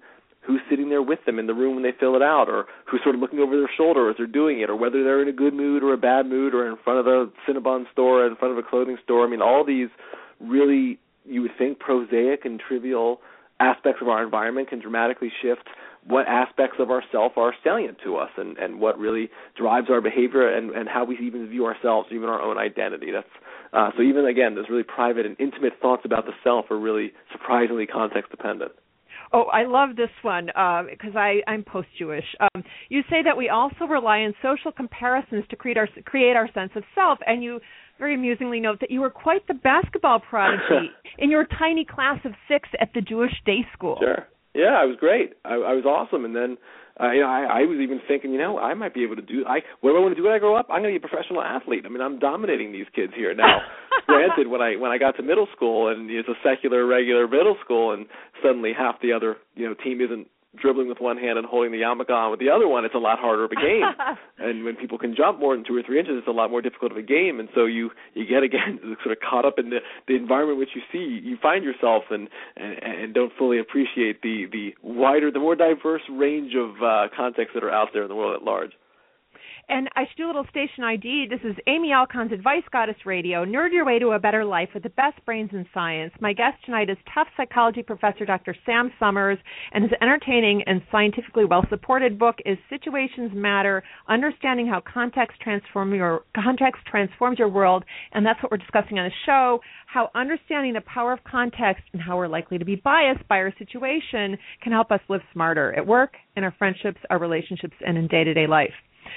who's sitting there with them in the room when they fill it out, or who's sort of looking over their shoulder as they're doing it, or whether they're in a good mood or a bad mood, or in front of a Cinnabon store or in front of a clothing store. I mean, all these really, you would think, prosaic and trivial aspects of our environment can dramatically shift what aspects of ourself are salient to us, and, and what really drives our behavior, and, and how we even view ourselves, even our own identity. That's uh, so even, again, those really private and intimate thoughts about the self are really surprisingly context-dependent. Oh, I love this one because uh, I I'm post-Jewish. Um, you say that we also rely on social comparisons to create our create our sense of self, and you very amusingly note that you were quite the basketball prodigy in your tiny class of six at the Jewish day school. Sure. Yeah, I was great. I, I was awesome. And then, uh, you know, I, I was even thinking, you know, I might be able to do. I what do I want to do when I grow up? I'm going to be a professional athlete. I mean, I'm dominating these kids here now. Granted, when I when I got to middle school, and it's a secular, regular middle school, and suddenly half the other, you know, team isn't dribbling with one hand and holding the yarmulke on with the other one, it's a lot harder of a game. And when people can jump more than two or three inches, it's a lot more difficult of a game. And so you, you get, again, sort of caught up in the, the environment which you see. You find yourself and, and, and don't fully appreciate the, the wider, the more diverse range of uh, contexts that are out there in the world at large. And I should do a little station I D. This is Amy Alcon's Advice Goddess Radio. Nerd your way to a better life with the best brains in science. My guest tonight is tough psychology professor Doctor Sam Summers, and his entertaining and scientifically well-supported book is Situations Matter, Understanding How Context Transform Your Context Transforms Your World. And that's what we're discussing on the show, how understanding the power of context and how we're likely to be biased by our situation can help us live smarter at work, in our friendships, our relationships, and in day-to-day life.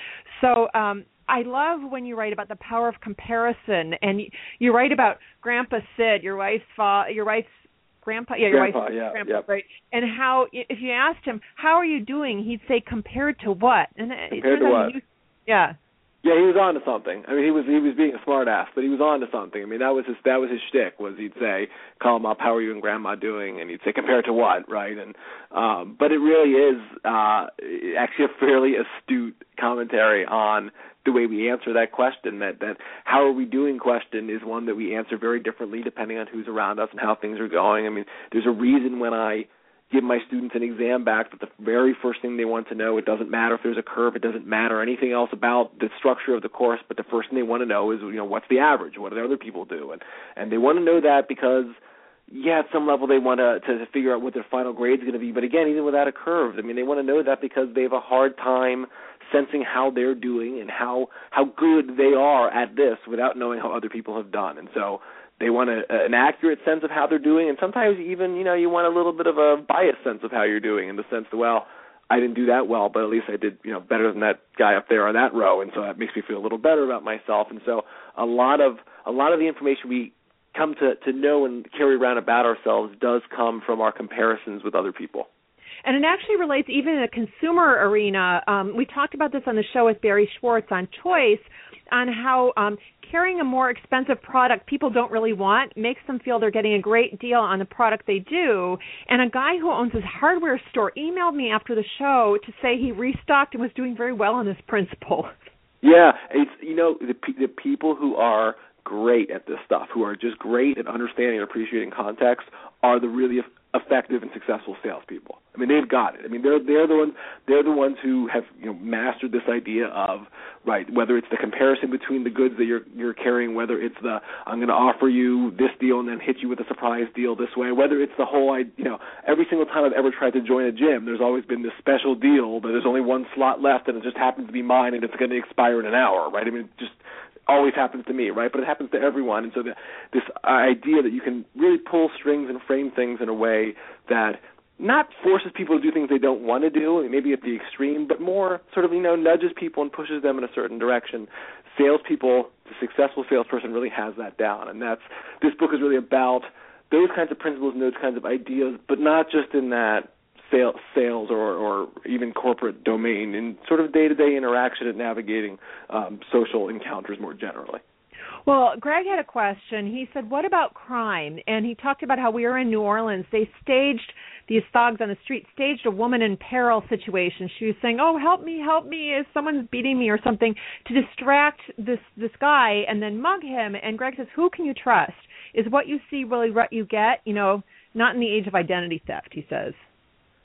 So um, I love when you write about the power of comparison, and you, you write about Grandpa Sid, your wife's fa- your wife's grandpa, yeah, your grandpa, wife's yeah, grandpa, yep. right? And how, if you asked him, "How are you doing?" he'd say, "Compared to what?" And compared to what? You, yeah. Yeah, he was on to something. I mean, he was he was being a smart ass, but he was on to something. I mean, that was his that was his shtick. Was he'd say, call him up, "How are you and Grandma doing?" And he'd say, "Compared to what?" Right? And um, but it really is uh, actually a fairly astute commentary on the way we answer that question. That that how are we doing question is one that we answer very differently depending on who's around us and how things are going. I mean, there's a reason when I give my students an exam back that the very first thing they want to know, it doesn't matter if there's a curve, it doesn't matter anything else about the structure of the course, but the first thing they want to know is, you know, what's the average? What do the other people do? And and they want to know that because, yeah, at some level they want to, to figure out what their final grade's going to be. But again, even without a curve, I mean, they want to know that because they have a hard time sensing how they're doing and how, how good they are at this without knowing how other people have done. And so they want a, an accurate sense of how they're doing, and sometimes even, you know, you want a little bit of a biased sense of how you're doing, in the sense that, well, I didn't do that well, but at least I did, you know, better than that guy up there on that row, and so that makes me feel a little better about myself. And so a lot of a lot of the information we come to, to know and carry around about ourselves does come from our comparisons with other people. And it actually relates even in a consumer arena. Um, we talked about this on the show with Barry Schwartz on Choice, on how um, carrying a more expensive product people don't really want makes them feel they're getting a great deal on the product they do. And a guy who owns his hardware store emailed me after the show to say he restocked and was doing very well on this principle. Yeah, it's, you know, the, the people who are great at this stuff, who are just great at understanding and appreciating context, are the really effective and successful salespeople. I mean, they've got it. I mean, they're they're the ones they're the ones who have, you know, mastered this idea of, right, whether it's the comparison between the goods that you're you're carrying, whether it's the I'm going to offer you this deal and then hit you with a surprise deal this way, whether it's the whole, you know, every single time I've ever tried to join a gym, there's always been this special deal, but there's only one slot left and it just happens to be mine and it's going to expire in an hour, right? I mean, it just always happens to me, right? But it happens to everyone. And so the, this idea that you can really pull strings and frame things in a way that not forces people to do things they don't want to do, maybe at the extreme, but more sort of, you know, nudges people and pushes them in a certain direction. Salespeople, the successful salesperson really has that down. And that's, this book is really about those kinds of principles and those kinds of ideas, but not just in that sales, sales or, or even corporate domain, in sort of day-to-day interaction and navigating um, social encounters more generally. Well, Greg had a question. He said, what about crime? And he talked about how we were in New Orleans. They staged, these thugs on the street staged a woman in peril situation. She was saying, oh, help me, help me, if someone's beating me or something, to distract this, this guy and then mug him. And Greg says, who can you trust? Is what you see really what you get? You know, not in the age of identity theft, he says.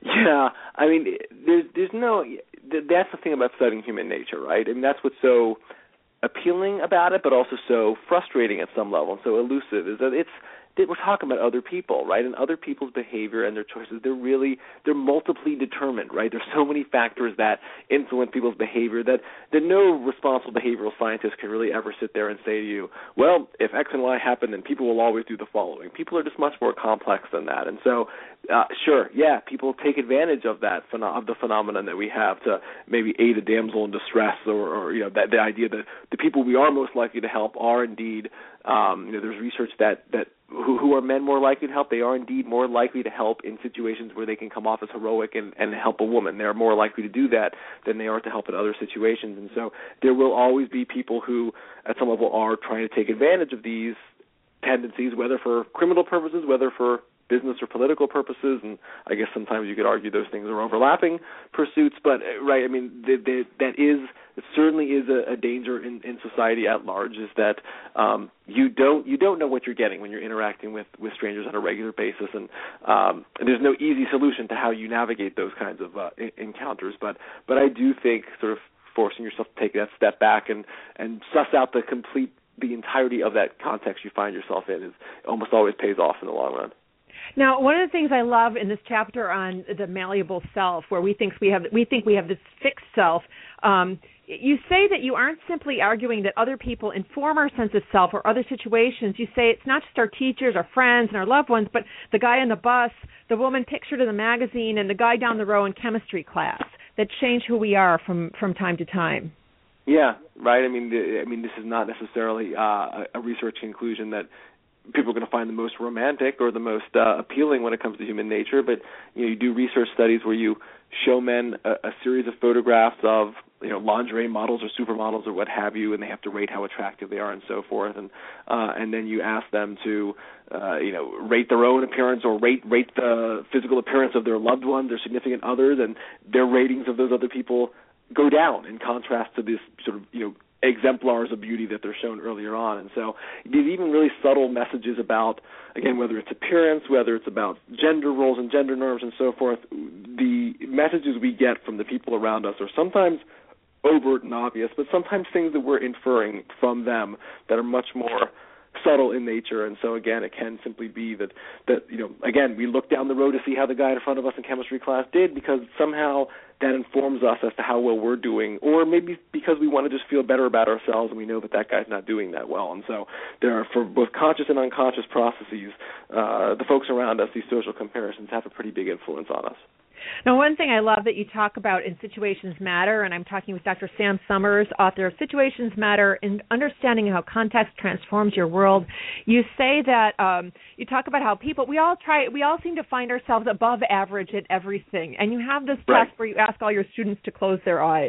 Yeah, I mean, there's there's no. That's the thing about studying human nature, right? I mean, that's what's so appealing about it, but also so frustrating at some level and so elusive. Is that it's we're talking about other people, right? And other people's behavior and their choices, they're really, they're multiply determined, right? There's so many factors that influence people's behavior that, that no responsible behavioral scientist can really ever sit there and say to you, well, if X and Y happen, then people will always do the following. People are just much more complex than that. And so, uh, sure, yeah, people take advantage of that, of the phenomenon that we have to maybe aid a damsel in distress, or, or you know, that the idea that the people we are most likely to help are indeed, um, you know, there's research that, that Who, who are men more likely to help? They are indeed more likely to help in situations where they can come off as heroic and, and help a woman. They're more likely to do that than they are to help in other situations. And so there will always be people who, at some level, are trying to take advantage of these tendencies, whether for criminal purposes, whether for business or political purposes, and I guess sometimes you could argue those things are overlapping pursuits, but, right, I mean, they, they, that is, it certainly is a, a danger in, in society at large, is that um, you don't you don't know what you're getting when you're interacting with, with strangers on a regular basis, and, um, and there's no easy solution to how you navigate those kinds of uh, encounters, but, but I do think sort of forcing yourself to take that step back and, and suss out the complete, the entirety of that context you find yourself in is almost always pays off in the long run. Now, one of the things I love in this chapter on the malleable self, where we think we have we think we have this fixed self, um, you say that you aren't simply arguing that other people inform our sense of self or other situations. You say it's not just our teachers, our friends, and our loved ones, but the guy on the bus, the woman pictured in the magazine, and the guy down the row in chemistry class that change who we are from, from time to time. Yeah, right. I mean, the, I mean, this is not necessarily uh, a research conclusion that people are going to find the most romantic or the most uh, appealing when it comes to human nature, but you know, you do research studies where you show men a, a series of photographs of, you know, lingerie models or supermodels or what have you, and they have to rate how attractive they are and so forth, and uh, and then you ask them to, uh, you know, rate their own appearance or rate rate the physical appearance of their loved ones, their significant others, and their ratings of those other people go down in contrast to this sort of, you know, exemplars of beauty that they're shown earlier on. And so there's even really subtle messages about, again, whether it's appearance, whether it's about gender roles and gender norms and so forth, the messages we get from the people around us are sometimes overt and obvious, but sometimes things that we're inferring from them that are much more subtle in nature. And so, again, it can simply be that, that, you know, again, we look down the road to see how the guy in front of us in chemistry class did because somehow that informs us as to how well we're doing, or maybe because we want to just feel better about ourselves and we know that that guy's not doing that well. And so there are, for both conscious and unconscious processes, uh, the folks around us, these social comparisons have a pretty big influence on us. Now, one thing I love that you talk about in Situations Matter, and I'm talking with Doctor Sam Summers, author of Situations Matter, in understanding how context transforms your world. You say that um, you talk about how people, we all try, we all seem to find ourselves above average at everything, and you have this right. test where you ask all your students to close their eyes.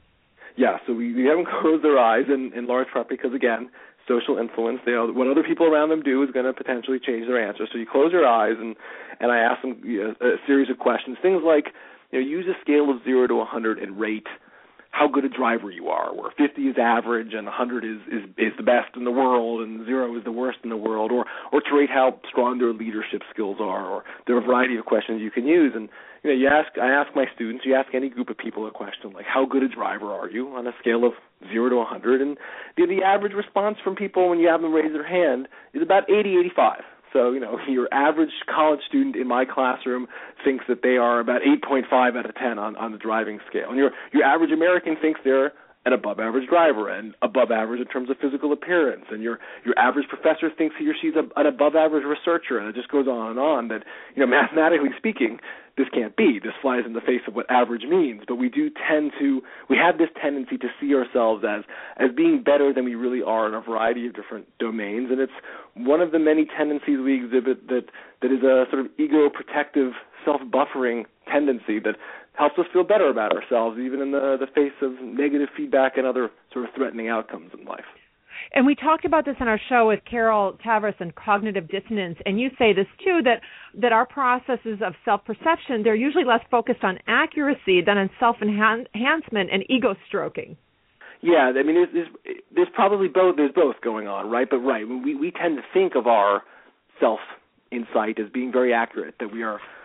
Yeah, so we, we have them close their eyes in, in large part because, again, social influence. They know what other people around them do is going to potentially change their answer. So you close your eyes, and, and I ask them you know, a series of questions. Things like, you know, use a scale of zero to one hundred and rate how good a driver you are, where fifty is average and one hundred is, is, is the best in the world and zero is the worst in the world, or, or to rate how strong their leadership skills are, or there are a variety of questions you can use. And you know, you ask, I ask my students, you ask any group of people a question like, how good a driver are you on a scale of zero to one hundred? And the, the average response from people when you have them raise their hand is about eighty, eighty-five. So, you know, your average college student in my classroom thinks that they are about eight point five out of ten on, on the driving scale. And your your average American thinks they're an above-average driver and above average in terms of physical appearance. And your your average professor thinks he or she's a, an above-average researcher, and it just goes on and on. That, you know, mathematically speaking, this can't be. This flies in the face of what average means. But we do tend to, we have this tendency to see ourselves as, as being better than we really are in a variety of different domains. And it's one of the many tendencies we exhibit that, that is a sort of ego-protective, self-buffering tendency that helps us feel better about ourselves, even in the, the face of negative feedback and other sort of threatening outcomes in life. And we talked about this on our show with Carol Tavris and cognitive dissonance, and you say this too, that, that our processes of self-perception, they're usually less focused on accuracy than on self-enhancement and ego-stroking. Yeah, I mean, there's, there's, there's probably both, there's both going on, right? But right, we, we tend to think of our self-insight as being very accurate, that we are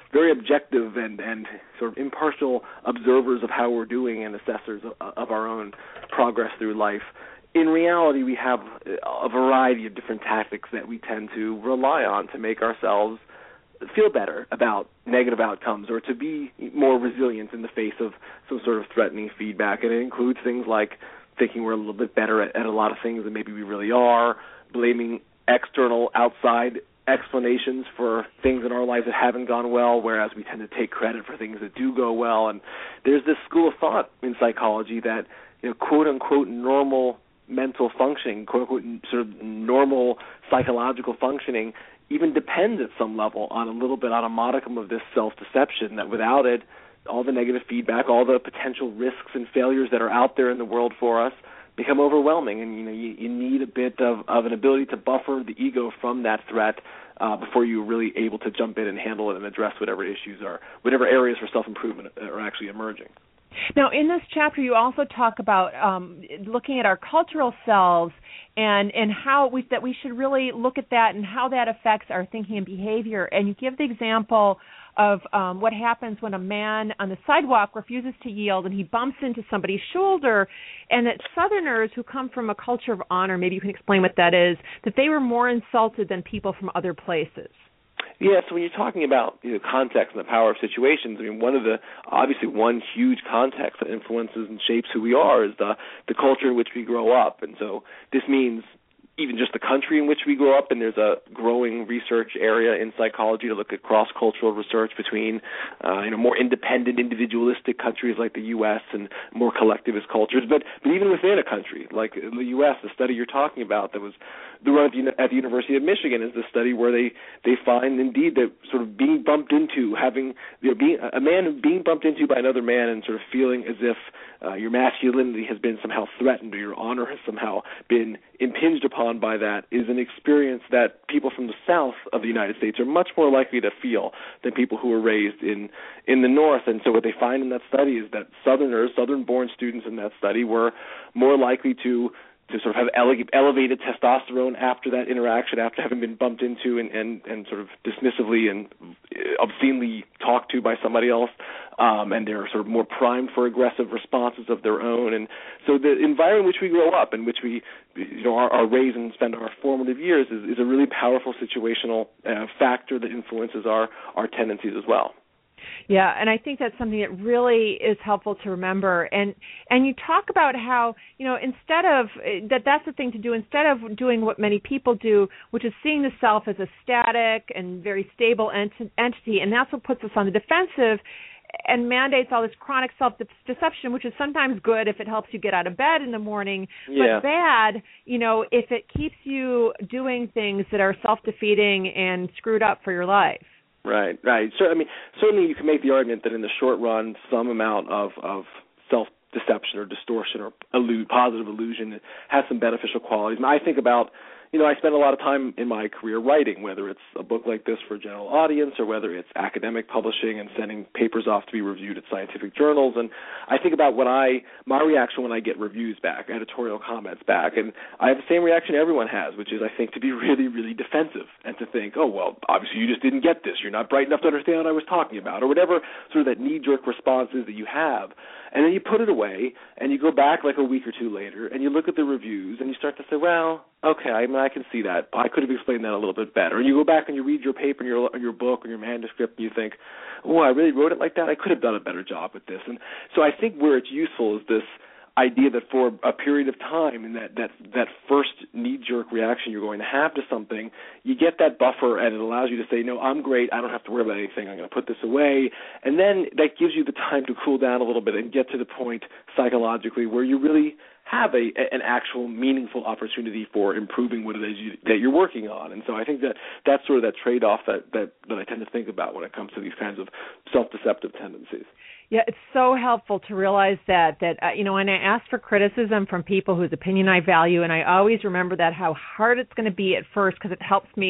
very objective and, and sort of impartial observers of how we're doing and assessors of, of our own progress through life. In reality, we have a variety of different tactics that we tend to rely on to make ourselves feel better about negative outcomes or to be more resilient in the face of some sort of threatening feedback. And it includes things like thinking we're a little bit better at, at a lot of things than maybe we really are, blaming external, outside explanations for things in our lives that haven't gone well, whereas we tend to take credit for things that do go well. And there's this school of thought in psychology that, you know, quote-unquote normal mental functioning, quote-unquote sort of normal psychological functioning even depends at some level on a little bit, on a modicum of this self-deception, that without it, all the negative feedback, all the potential risks and failures that are out there in the world for us become overwhelming. And, you know, you, you need a bit of, of an ability to buffer the ego from that threat uh, before you're really able to jump in and handle it and address whatever issues are, whatever areas for self-improvement are actually emerging. Now, in this chapter, you also talk about um, looking at our cultural selves and, and how we, that we should really look at that and how that affects our thinking and behavior. And you give the example of um, what happens when a man on the sidewalk refuses to yield and he bumps into somebody's shoulder, and that Southerners who come from a culture of honor, maybe you can explain what that is, that they were more insulted than people from other places. Yeah, so when you're talking about, you know, context and the power of situations, I mean, one of the, obviously one huge context that influences and shapes who we are is the, the culture in which we grow up. And so this means even just the country in which we grow up, and there's a growing research area in psychology to look at cross-cultural research between, uh, you know, more independent, individualistic countries like the U S and more collectivist cultures. But, but even within a country like the U S, the study you're talking about that was the run at the, at the University of Michigan is the study where they, they find indeed that sort of being bumped into, having, you know, being a man being bumped into by another man and sort of feeling as if uh, your masculinity has been somehow threatened or your honor has somehow been impinged upon by that is an experience that people from the south of the United States are much more likely to feel than people who were raised in, in the north. And so what they find in that study is that Southerners, Southern-born students in that study were more likely to to sort of have ele- elevated testosterone after that interaction, after having been bumped into and, and, and sort of dismissively and obscenely talked to by somebody else, um, and they're sort of more primed for aggressive responses of their own. And so the environment in which we grow up, in which we, you know, are, are raised and spend our formative years, is, is a really powerful situational uh, factor that influences our, our tendencies as well. Yeah, and I think that's something that really is helpful to remember. And and you talk about how, you know, instead of, that that's the thing to do, instead of doing what many people do, which is seeing the self as a static and very stable ent- entity, and that's what puts us on the defensive and mandates all this chronic self-deception, which is sometimes good if it helps you get out of bed in the morning, yeah. but bad, you know, if it keeps you doing things that are self-defeating and screwed up for your life. Right, right. So, I mean, certainly you can make the argument that in the short run, some amount of, of self-deception or distortion or illude, positive illusion has some beneficial qualities. And I think about, you know, I spend a lot of time in my career writing, whether it's a book like this for a general audience or whether it's academic publishing and sending papers off to be reviewed at scientific journals. And I think about when I, my reaction when I get reviews back, editorial comments back, and I have the same reaction everyone has, which is I think to be really, really defensive and to think, oh, well, obviously you just didn't get this. You're not bright enough to understand what I was talking about, or whatever sort of that knee-jerk response is that you have. And then you put it away and you go back like a week or two later and you look at the reviews and you start to say, well, okay, I mean, I can see that. I could have explained that a little bit better. And you go back and you read your paper and your, your book or your manuscript and you think, oh, I really wrote it like that? I could have done a better job with this. And so I think where it's useful is this idea that for a period of time, in that, that, that first knee-jerk reaction you're going to have to something, you get that buffer and it allows you to say, no, I'm great, I don't have to worry about anything, I'm going to put this away. And then that gives you the time to cool down a little bit and get to the point psychologically where you really have a an actual meaningful opportunity for improving what it is you, that you're working on. And so I think that that's sort of that trade-off that, that, that I tend to think about when it comes to these kinds of self-deceptive tendencies. Yeah, it's so helpful to realize that, that uh, you know, when I ask for criticism from people whose opinion I value, and I always remember that, how hard it's going to be at first because it helps me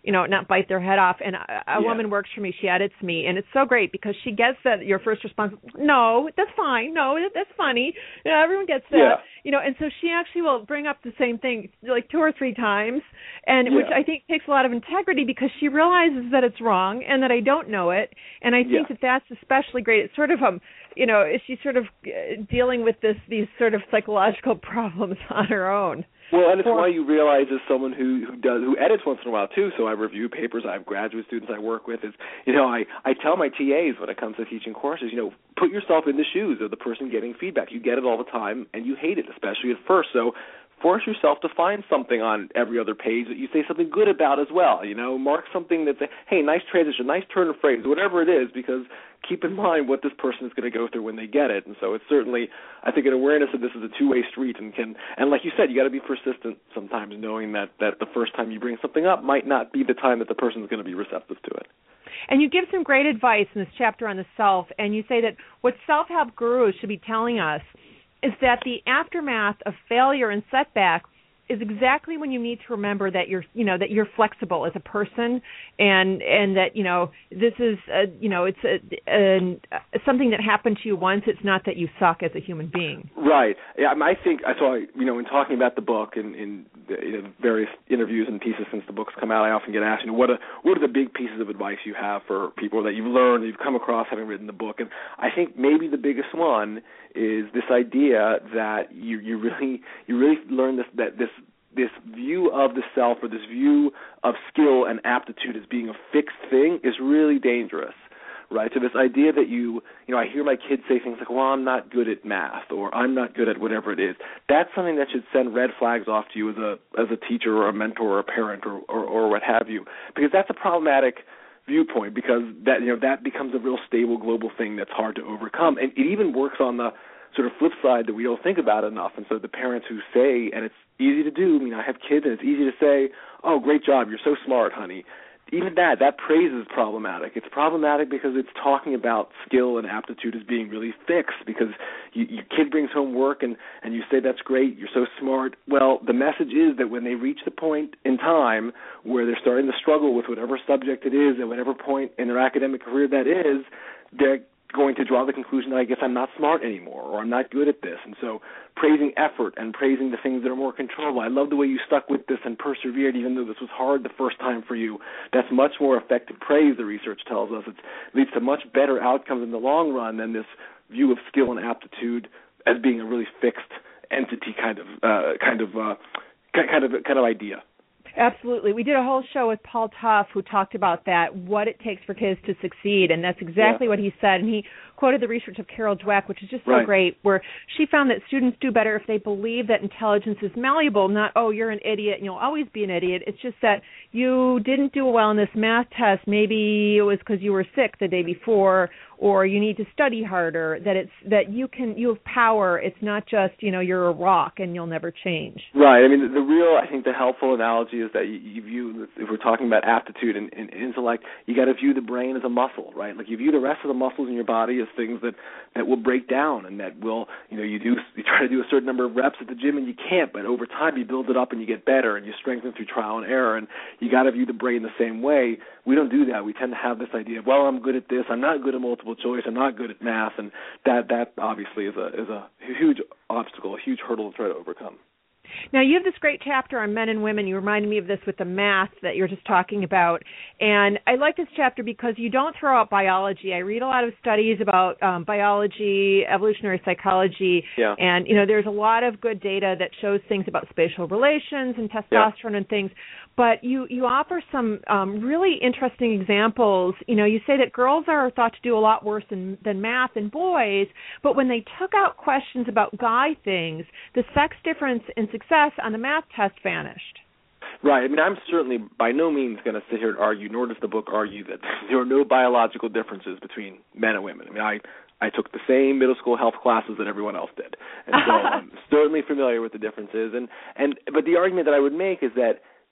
you know, not bite their head off. And a, a yeah. woman works for me. She edits me, and it's so great because she gets that your first response, no, that's fine. No, that's funny. You know, everyone gets that. Yeah. You know, and so she actually will bring up the same thing like two or three times, and yeah. which I think takes a lot of integrity because she realizes that it's wrong and that I don't know it. And I think yeah. that that's especially great. It's sort of um, you know, she's sort of dealing with this these sort of psychological problems on her own. Well, and it's For, why you realize as someone who who does who edits once in a while too. So I review papers. I have graduate students I work with. Is you know I I tell my T As when it comes to teaching courses, you know, put yourself in the shoes of the person getting feedback. You get it all the time, and you hate it, especially at first. So force yourself to find something on every other page that you say something good about as well. You know, mark something that's, a, hey, nice transition, nice turn of phrase, whatever it is, because keep in mind what this person is going to go through when they get it. And so it's certainly, I think, an awareness that this is a two-way street and can, and like you said, you got to be persistent sometimes, knowing that, that the first time you bring something up might not be the time that the person is going to be receptive to it. And you give some great advice in this chapter on the self, and you say that what self-help gurus should be telling us is that the aftermath of failure and setback is exactly when you need to remember that you're, you know, that you're flexible as a person, and and that, you know, this is, a, you know, it's a, a, something that happened to you once. It's not that you suck as a human being. Right. Yeah. I, mean, I think I saw, you know, in talking about the book and in, in various interviews and pieces since the book's come out, I often get asked, you know, what are what are the big pieces of advice you have for people that you've learned, that you've come across having written the book? And I think maybe the biggest one is this idea that you you really you really learn this that this this view of the self, or this view of skill and aptitude as being a fixed thing, is really dangerous, right? So this idea that you, you know, I hear my kids say things like, well, I'm not good at math, or I'm not good at whatever it is. That's something that should send red flags off to you as a as a teacher or a mentor or a parent or, or, or what have you, because that's a problematic viewpoint, because that, you know, that becomes a real stable global thing that's hard to overcome. And it even works on the sort of flip side that we don't think about enough. And so the parents who say, and it's easy to do, I mean, I have kids and it's easy to say, oh, great job, you're so smart, honey. Even that, that praise is problematic. It's problematic because it's talking about skill and aptitude as being really fixed, because you, your kid brings home work and, and you say, that's great, you're so smart. Well, the message is that when they reach the point in time where they're starting to struggle with whatever subject it is, at whatever point in their academic career that is, they're going to draw the conclusion that I guess I'm not smart anymore, or I'm not good at this. And so praising effort and praising the things that are more controllable. I love the way you stuck with this and persevered even though this was hard the first time for you. That's much more effective praise, the research tells us. It leads to much better outcomes in the long run than this view of skill and aptitude as being a really fixed entity kind of uh, kind of uh, kind of kind of idea. Absolutely. We did a whole show with Paul Tuff who talked about that, what it takes for kids to succeed, and that's exactly yeah. what he said. And he quoted the research of Carol Dweck, which is just so right. great, where she found that students do better if they believe that intelligence is malleable, not, oh, you're an idiot and you'll always be an idiot. It's just that you didn't do well in this math test. Maybe it was because you were sick the day before, or you need to study harder, that it's that you can you have power. It's not just, you know, you're a rock and you'll never change. Right. I mean, the, the real, I think the helpful analogy is that you, you view, if we're talking about aptitude and, and intellect, you got to view the brain as a muscle, right? Like you view the rest of the muscles in your body as things that, that will break down and that will, you know, you do you try to do a certain number of reps at the gym and you can't, but over time you build it up and you get better and you strengthen through trial and error, and you got to view the brain the same way. We don't do that. We tend to have this idea of, well, I'm good at this, I'm not good at multiple choice, I'm not good at math, and that that obviously is a is a huge obstacle, a huge hurdle to try to overcome. Now, you have this great chapter on men and women. You reminded me of this with the math that you're just talking about. And I like this chapter because you don't throw out biology. I read a lot of studies about um, biology, evolutionary psychology, yeah. and, you know, there's a lot of good data that shows things about spatial relations and testosterone yeah. and things. But you, you offer some um, really interesting examples. You know, you say that girls are thought to do a lot worse than, than math than boys, but when they took out questions about guy things, the sex difference in success on the math test vanished. Right. I mean, I'm certainly by no means going to sit here and argue, nor does the book argue, that there are no biological differences between men and women. I mean, I, I took the same middle school health classes that everyone else did, and so I'm certainly familiar with the differences. And, and but the argument that I would make is that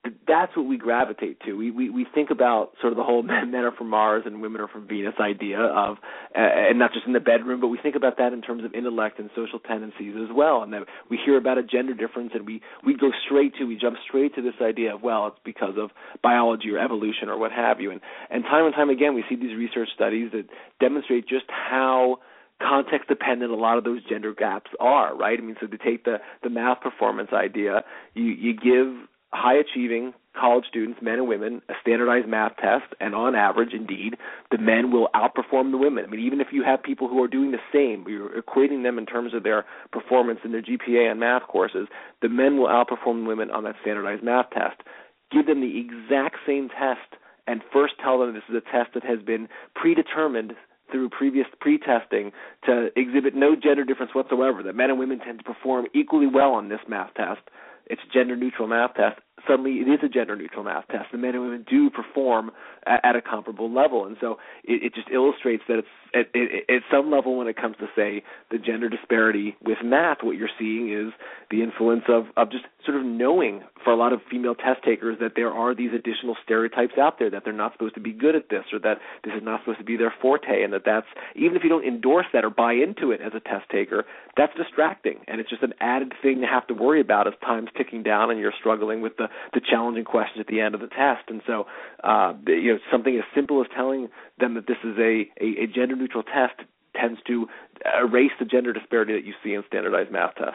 that's what we gravitate to. We, we we think about sort of the whole men are from Mars and women are from Venus idea of, uh, and not just in the bedroom, but we think about that in terms of intellect and social tendencies as well. And that we hear about a gender difference, and we, we go straight to, we jump straight to this idea of, well, it's because of biology or evolution or what have you. And and time and time again, we see these research studies that demonstrate just how context-dependent a lot of those gender gaps are, right? I mean, so to take the, the math performance idea, you, you give high-achieving college students, men and women, a standardized math test, and on average, indeed, the men will outperform the women. I mean, even if you have people who are doing the same, you're equating them in terms of their performance and their G P A on math courses, the men will outperform the women on that standardized math test. Give them the exact same test and first tell them this is a test that has been predetermined through previous pre-testing to exhibit no gender difference whatsoever, that men and women tend to perform equally well on this math test. It's a gender-neutral math test. Suddenly it is a gender-neutral math test. The men and women do perform at, at a comparable level. And so it, it just illustrates that it's at, it, at some level when it comes to, say, the gender disparity with math, what you're seeing is the influence of, of just sort of knowing for a lot of female test takers that there are these additional stereotypes out there, that they're not supposed to be good at this or that this is not supposed to be their forte, and that that's, even if you don't endorse that or buy into it as a test taker, that's distracting. And it's just an added thing to have to worry about as time's ticking down and you're struggling with the the challenging questions at the end of the test. And so, uh, you know, something as simple as telling them that this is a, a, a gender-neutral test tends to erase the gender disparity that you see in standardized math tests.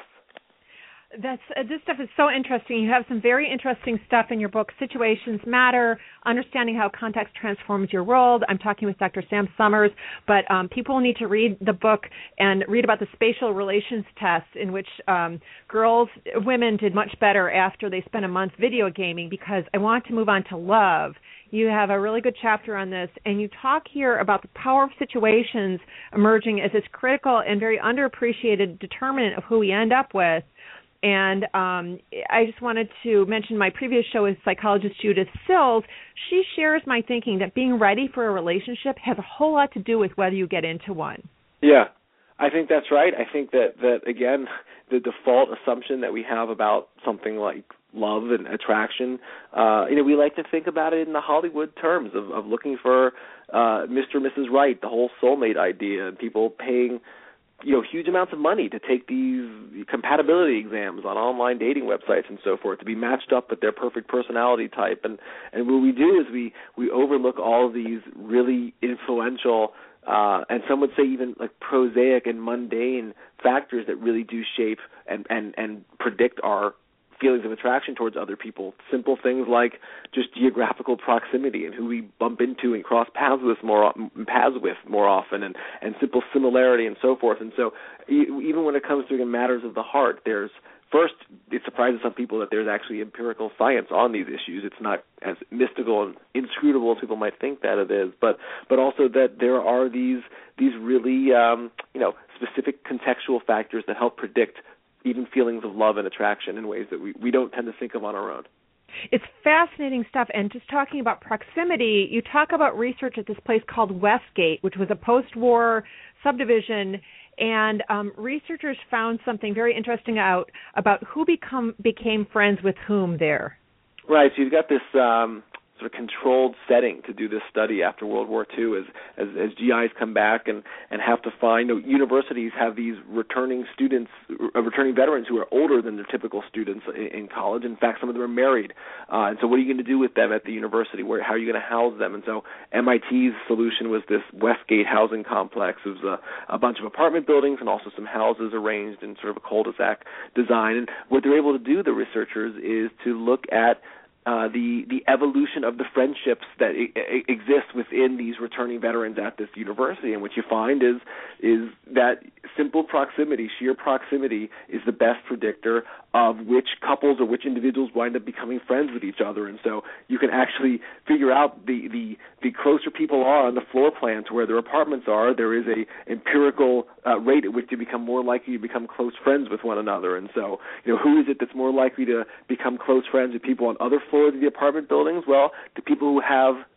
That's uh, this stuff is so interesting. You have some very interesting stuff in your book, Situations Matter, Understanding How Context Transforms Your World. I'm talking with Doctor Sam Summers, but um, people need to read the book and read about the spatial relations test in which um, girls, women did much better after they spent a month video gaming, because I want to move on to love. You have a really good chapter on this, and you talk here about the power of situations emerging as this critical and very underappreciated determinant of who we end up with. And um, I just wanted to mention my previous show with psychologist Judith Sills. She shares my thinking that being ready for a relationship has a whole lot to do with whether you get into one. Yeah, I think that's right. I think that, that again, the default assumption that we have about something like love and attraction, uh, you know, we like to think about it in the Hollywood terms of, of looking for uh, Mister and Missus Right, the whole soulmate idea, and people paying you know, huge amounts of money to take these compatibility exams on online dating websites and so forth to be matched up with their perfect personality type. And, and what we do is we, we overlook all of these really influential uh, and some would say even like prosaic and mundane factors that really do shape and, and, and predict our feelings of attraction towards other people. Simple things like just geographical proximity and who we bump into and cross paths with more paths with more often, and, and simple similarity and so forth. And so even when it comes to matters of the heart, there's first, it surprises some people that there's actually empirical science on these issues. It's not as mystical and inscrutable as people might think that it is, but but also that there are these these really um, you know specific contextual factors that help predict even feelings of love and attraction in ways that we, we don't tend to think of on our own. It's fascinating stuff. And just talking about proximity, you talk about research at this place called Westgate, which was a post-war subdivision, and um, researchers found something very interesting out about who become became friends with whom there. Right. So you've got this um, sort of controlled setting to do this study after World War Two as as, as G Is come back and, and have to find, you know, universities have these returning students, uh, returning veterans who are older than their typical students in, in college. In fact, some of them are married. Uh, and so what are you going to do with them at the university? Where, how are you going to house them? And so M I T's solution was this Westgate housing complex. It was a, a bunch of apartment buildings and also some houses arranged in sort of a cul-de-sac design. And what they're able to do, the researchers, is to look at Uh, the the evolution of the friendships that I- I exist within these returning veterans at this university, and what you find is is that simple proximity, sheer proximity, is the best predictor of which couples or which individuals wind up becoming friends with each other. And so you can actually figure out the the, the closer people are on the floor plan to where their apartments are, there is a empirical uh, rate at which you become more likely to become close friends with one another. And so, you know, who is it that's more likely to become close friends with people on other floors of the apartment buildings? Well, the people who have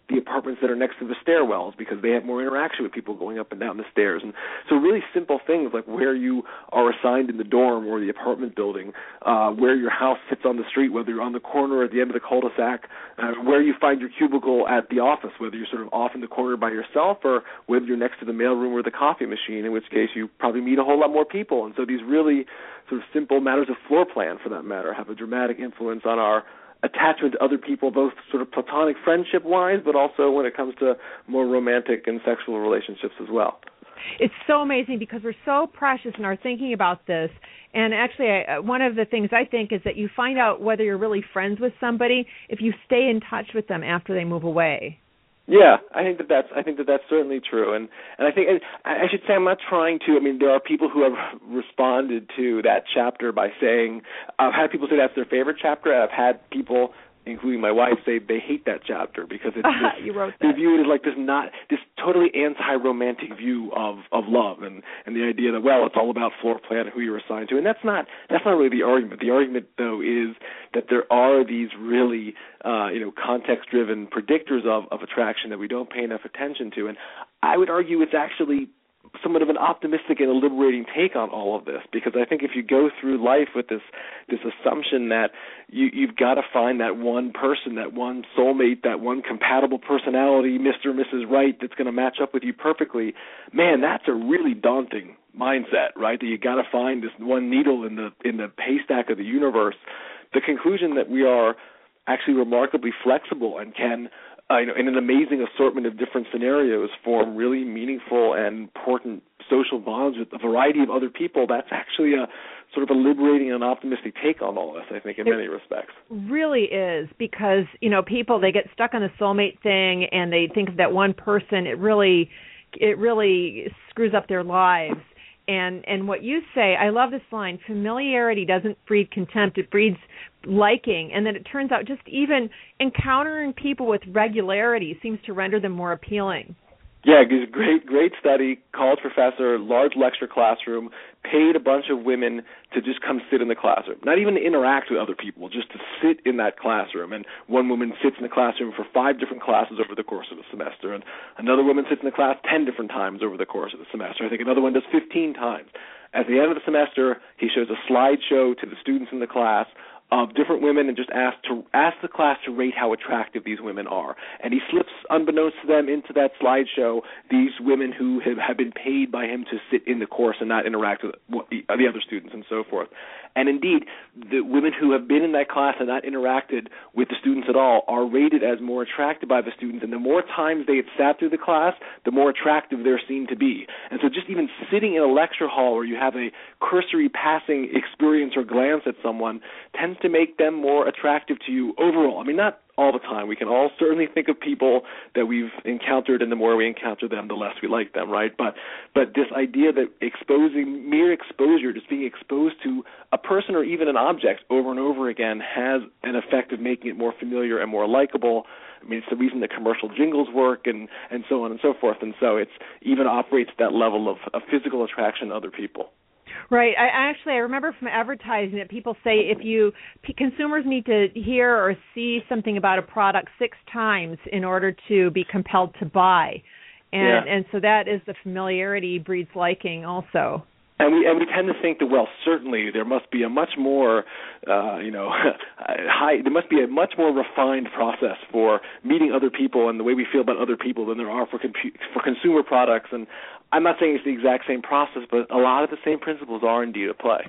the apartments that are next to the stairwells because they have more interaction with people going up and down the stairs. And so really simple things like where you are assigned in the dorm or the apartment building, uh, where your house sits on the street, whether you're on the corner or at the end of the cul-de-sac, uh, where you find your cubicle at the office, whether you're sort of off in the corner by yourself or whether you're next to the mailroom or the coffee machine, in which case you probably meet a whole lot more people. And so these really sort of simple matters of floor plan, for that matter, have a dramatic influence on our attachment to other people, both sort of platonic friendship-wise, but also when it comes to more romantic and sexual relationships as well. It's so amazing because we're so precious in our thinking about this. And actually, I, one of the things I think is that you find out whether you're really friends with somebody if you stay in touch with them after they move away. Yeah, I think that that's I think that that's certainly true, and and I think and I should say I'm not trying to. I mean, there are people who have responded to that chapter by saying I've had people say that's their favorite chapter. I've had people, including my wife, say they hate that chapter because it's this, you wrote that. they view it as like this not this totally anti-romantic view of, of love and, and the idea that, well, it's all about floor plan and who you're assigned to, and that's not that's not really the argument. The argument, though, is that there are these really uh, you know context-driven predictors of, of attraction that we don't pay enough attention to, and I would argue it's actually somewhat of an optimistic and a liberating take on all of this, because I think if you go through life with this this assumption that you, you've got to find that one person, that one soulmate, that one compatible personality, Mister or Missus Right, that's going to match up with you perfectly, man, that's a really daunting mindset, right? That you got to find this one needle in the in the haystack of the universe. The conclusion that we are actually remarkably flexible and can Uh, you know, in an amazing assortment of different scenarios, form really meaningful and important social bonds with a variety of other people, that's actually a sort of a liberating and optimistic take on all this, I think, in it many respects. Really is, because, you know, people, they get stuck on the soulmate thing and they think of that one person. It really, it really screws up their lives. And and what you say, I love this line, familiarity doesn't breed contempt, it breeds liking. And then it turns out just even encountering people with regularity seems to render them more appealing. Yeah, it was a great, great study, college professor, large lecture classroom, paid a bunch of women to just come sit in the classroom, not even to interact with other people, just to sit in that classroom. And one woman sits in the classroom for five different classes over the course of the semester, and another woman sits in the class ten different times over the course of the semester. I think another one does fifteen times. At the end of the semester, he shows a slideshow to the students in the class of different women and just ask to ask the class to rate how attractive these women are. And he slips, unbeknownst to them, into that slideshow these women who have, have been paid by him to sit in the course and not interact with the other students and so forth. And indeed, the women who have been in that class and not interacted with the students at all are rated as more attracted by the students. And the more times they had sat through the class, the more attractive they're seen to be. And so just even sitting in a lecture hall where you have a cursory passing experience or glance at someone tends to make them more attractive to you overall. I mean, not all the time. We can all certainly think of people that we've encountered, and the more we encounter them, the less we like them, right? But but this idea that exposing, mere exposure, just being exposed to a person or even an object over and over again has an effect of making it more familiar and more likable. I mean, it's the reason that commercial jingles work and, and so on and so forth. And so it's even operates at that level of, of physical attraction to other people. Right. I actually I remember from advertising that people say if you p- consumers need to hear or see something about a product six times in order to be compelled to buy, and yeah. and so that is the familiarity breeds liking also. And we and we tend to think that, well, certainly there must be a much more, uh, you know, high. There must be a much more refined process for meeting other people and the way we feel about other people than there are for compu- for consumer products. And I'm not saying it's the exact same process, but a lot of the same principles are indeed at play.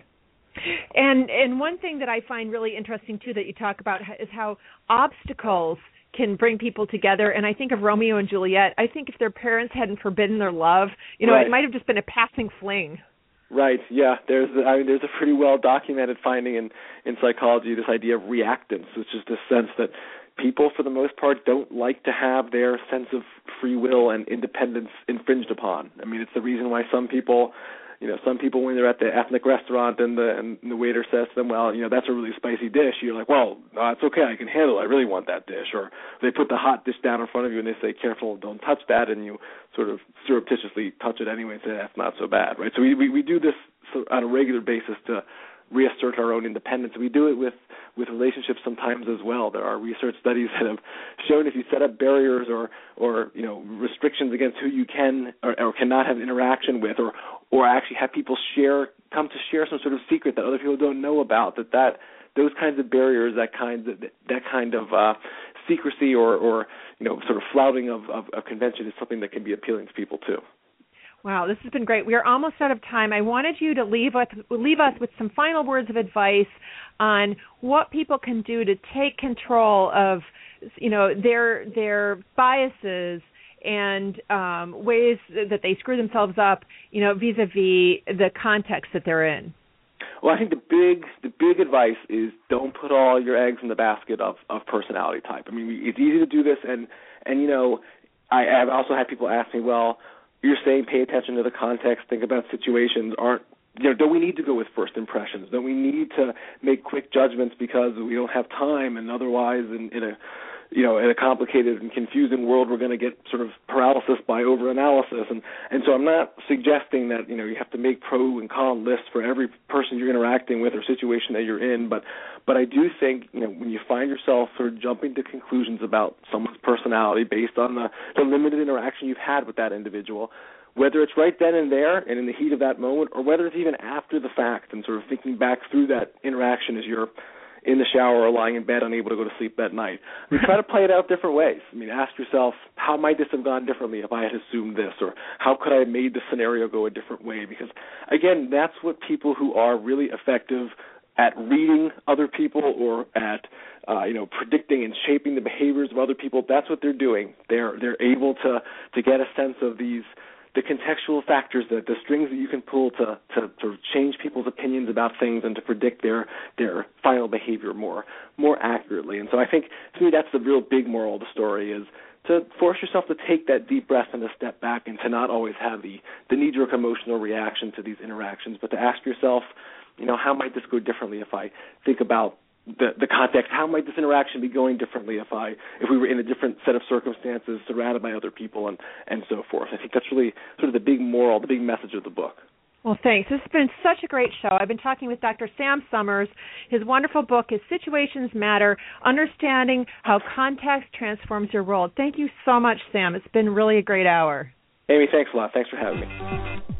And and one thing that I find really interesting too that you talk about is how obstacles can bring people together. And I think of Romeo and Juliet. I think if their parents hadn't forbidden their love, you know, right. it might have just been a passing fling. Right. Yeah. There's I mean there's a pretty well documented finding in, in psychology, this idea of reactance, which is this sense that people for the most part don't like to have their sense of free will and independence infringed upon. I mean, it's the reason why some people, you know, some people when they're at the ethnic restaurant and the and the waiter says to them, well, you know, that's a really spicy dish. You're like, well, no, it's okay. I can handle it. I really want that dish. Or they put the hot dish down in front of you and they say, careful, don't touch that. And you sort of surreptitiously touch it anyway and say, that's not so bad, right? So we, we, we do this on a regular basis to reassert our own independence. We do it with, with relationships sometimes as well. There are research studies that have shown if you set up barriers or, or you know, restrictions against who you can or, or cannot have interaction with, or, or actually have people share, come to share some sort of secret that other people don't know about, that, that those kinds of barriers, that kind of, that kind of uh, secrecy or, or, you know, sort of flouting of, of, of convention is something that can be appealing to people too. Wow, this has been great. We are almost out of time. I wanted you to leave us, leave us with some final words of advice on what people can do to take control of, you know, their their biases and um, ways that they screw themselves up, you know, vis-a-vis the context that they're in. Well, I think the big the big advice is don't put all your eggs in the basket of, of personality type. I mean, it's easy to do this, and, and you know, I, I've also had people ask me, well, you're saying pay attention to the context, think about situations. Aren't you know? Don't we need to go with first impressions? Don't we need to make quick judgments because we don't have time, and otherwise, in, in a you know, in a complicated and confusing world, we're going to get sort of paralysis by overanalysis. And and so I'm not suggesting that you know you have to make pro and con lists for every person you're interacting with or situation that you're in, but but I do think you know when you find yourself sort of jumping to conclusions about someone's personality based on the, the limited interaction you've had with that individual, whether it's right then and there and in the heat of that moment, or whether it's even after the fact and sort of thinking back through that interaction as you're in the shower or lying in bed unable to go to sleep that night. I mean, try to play it out different ways. I mean, ask yourself, how might this have gone differently if I had assumed this, or how could I have made the scenario go a different way? Because, again, that's what people who are really effective at reading other people or at, uh, you know, predicting and shaping the behaviors of other people, that's what they're doing. They're they're able to, to get a sense of these the contextual factors, that the strings that you can pull to, to, to change people's opinions about things and to predict their their final behavior more more accurately. And so I think, to me, that's the real big moral of the story, is to force yourself to take that deep breath and to step back and to not always have the, the knee-jerk emotional reaction to these interactions, but to ask yourself, you know, how might this go differently if I think about the, the context? How might this interaction be going differently if I if we were in a different set of circumstances, surrounded by other people, and, and so forth? I think that's really sort of the big moral, the big message of the book. Well, thanks. This has been such a great show. I've been talking with Doctor Sam Summers. His wonderful book is Situations Matter, Understanding How Context Transforms Your World. Thank you so much, Sam. It's been really a great hour. Amy, thanks a lot. Thanks for having me.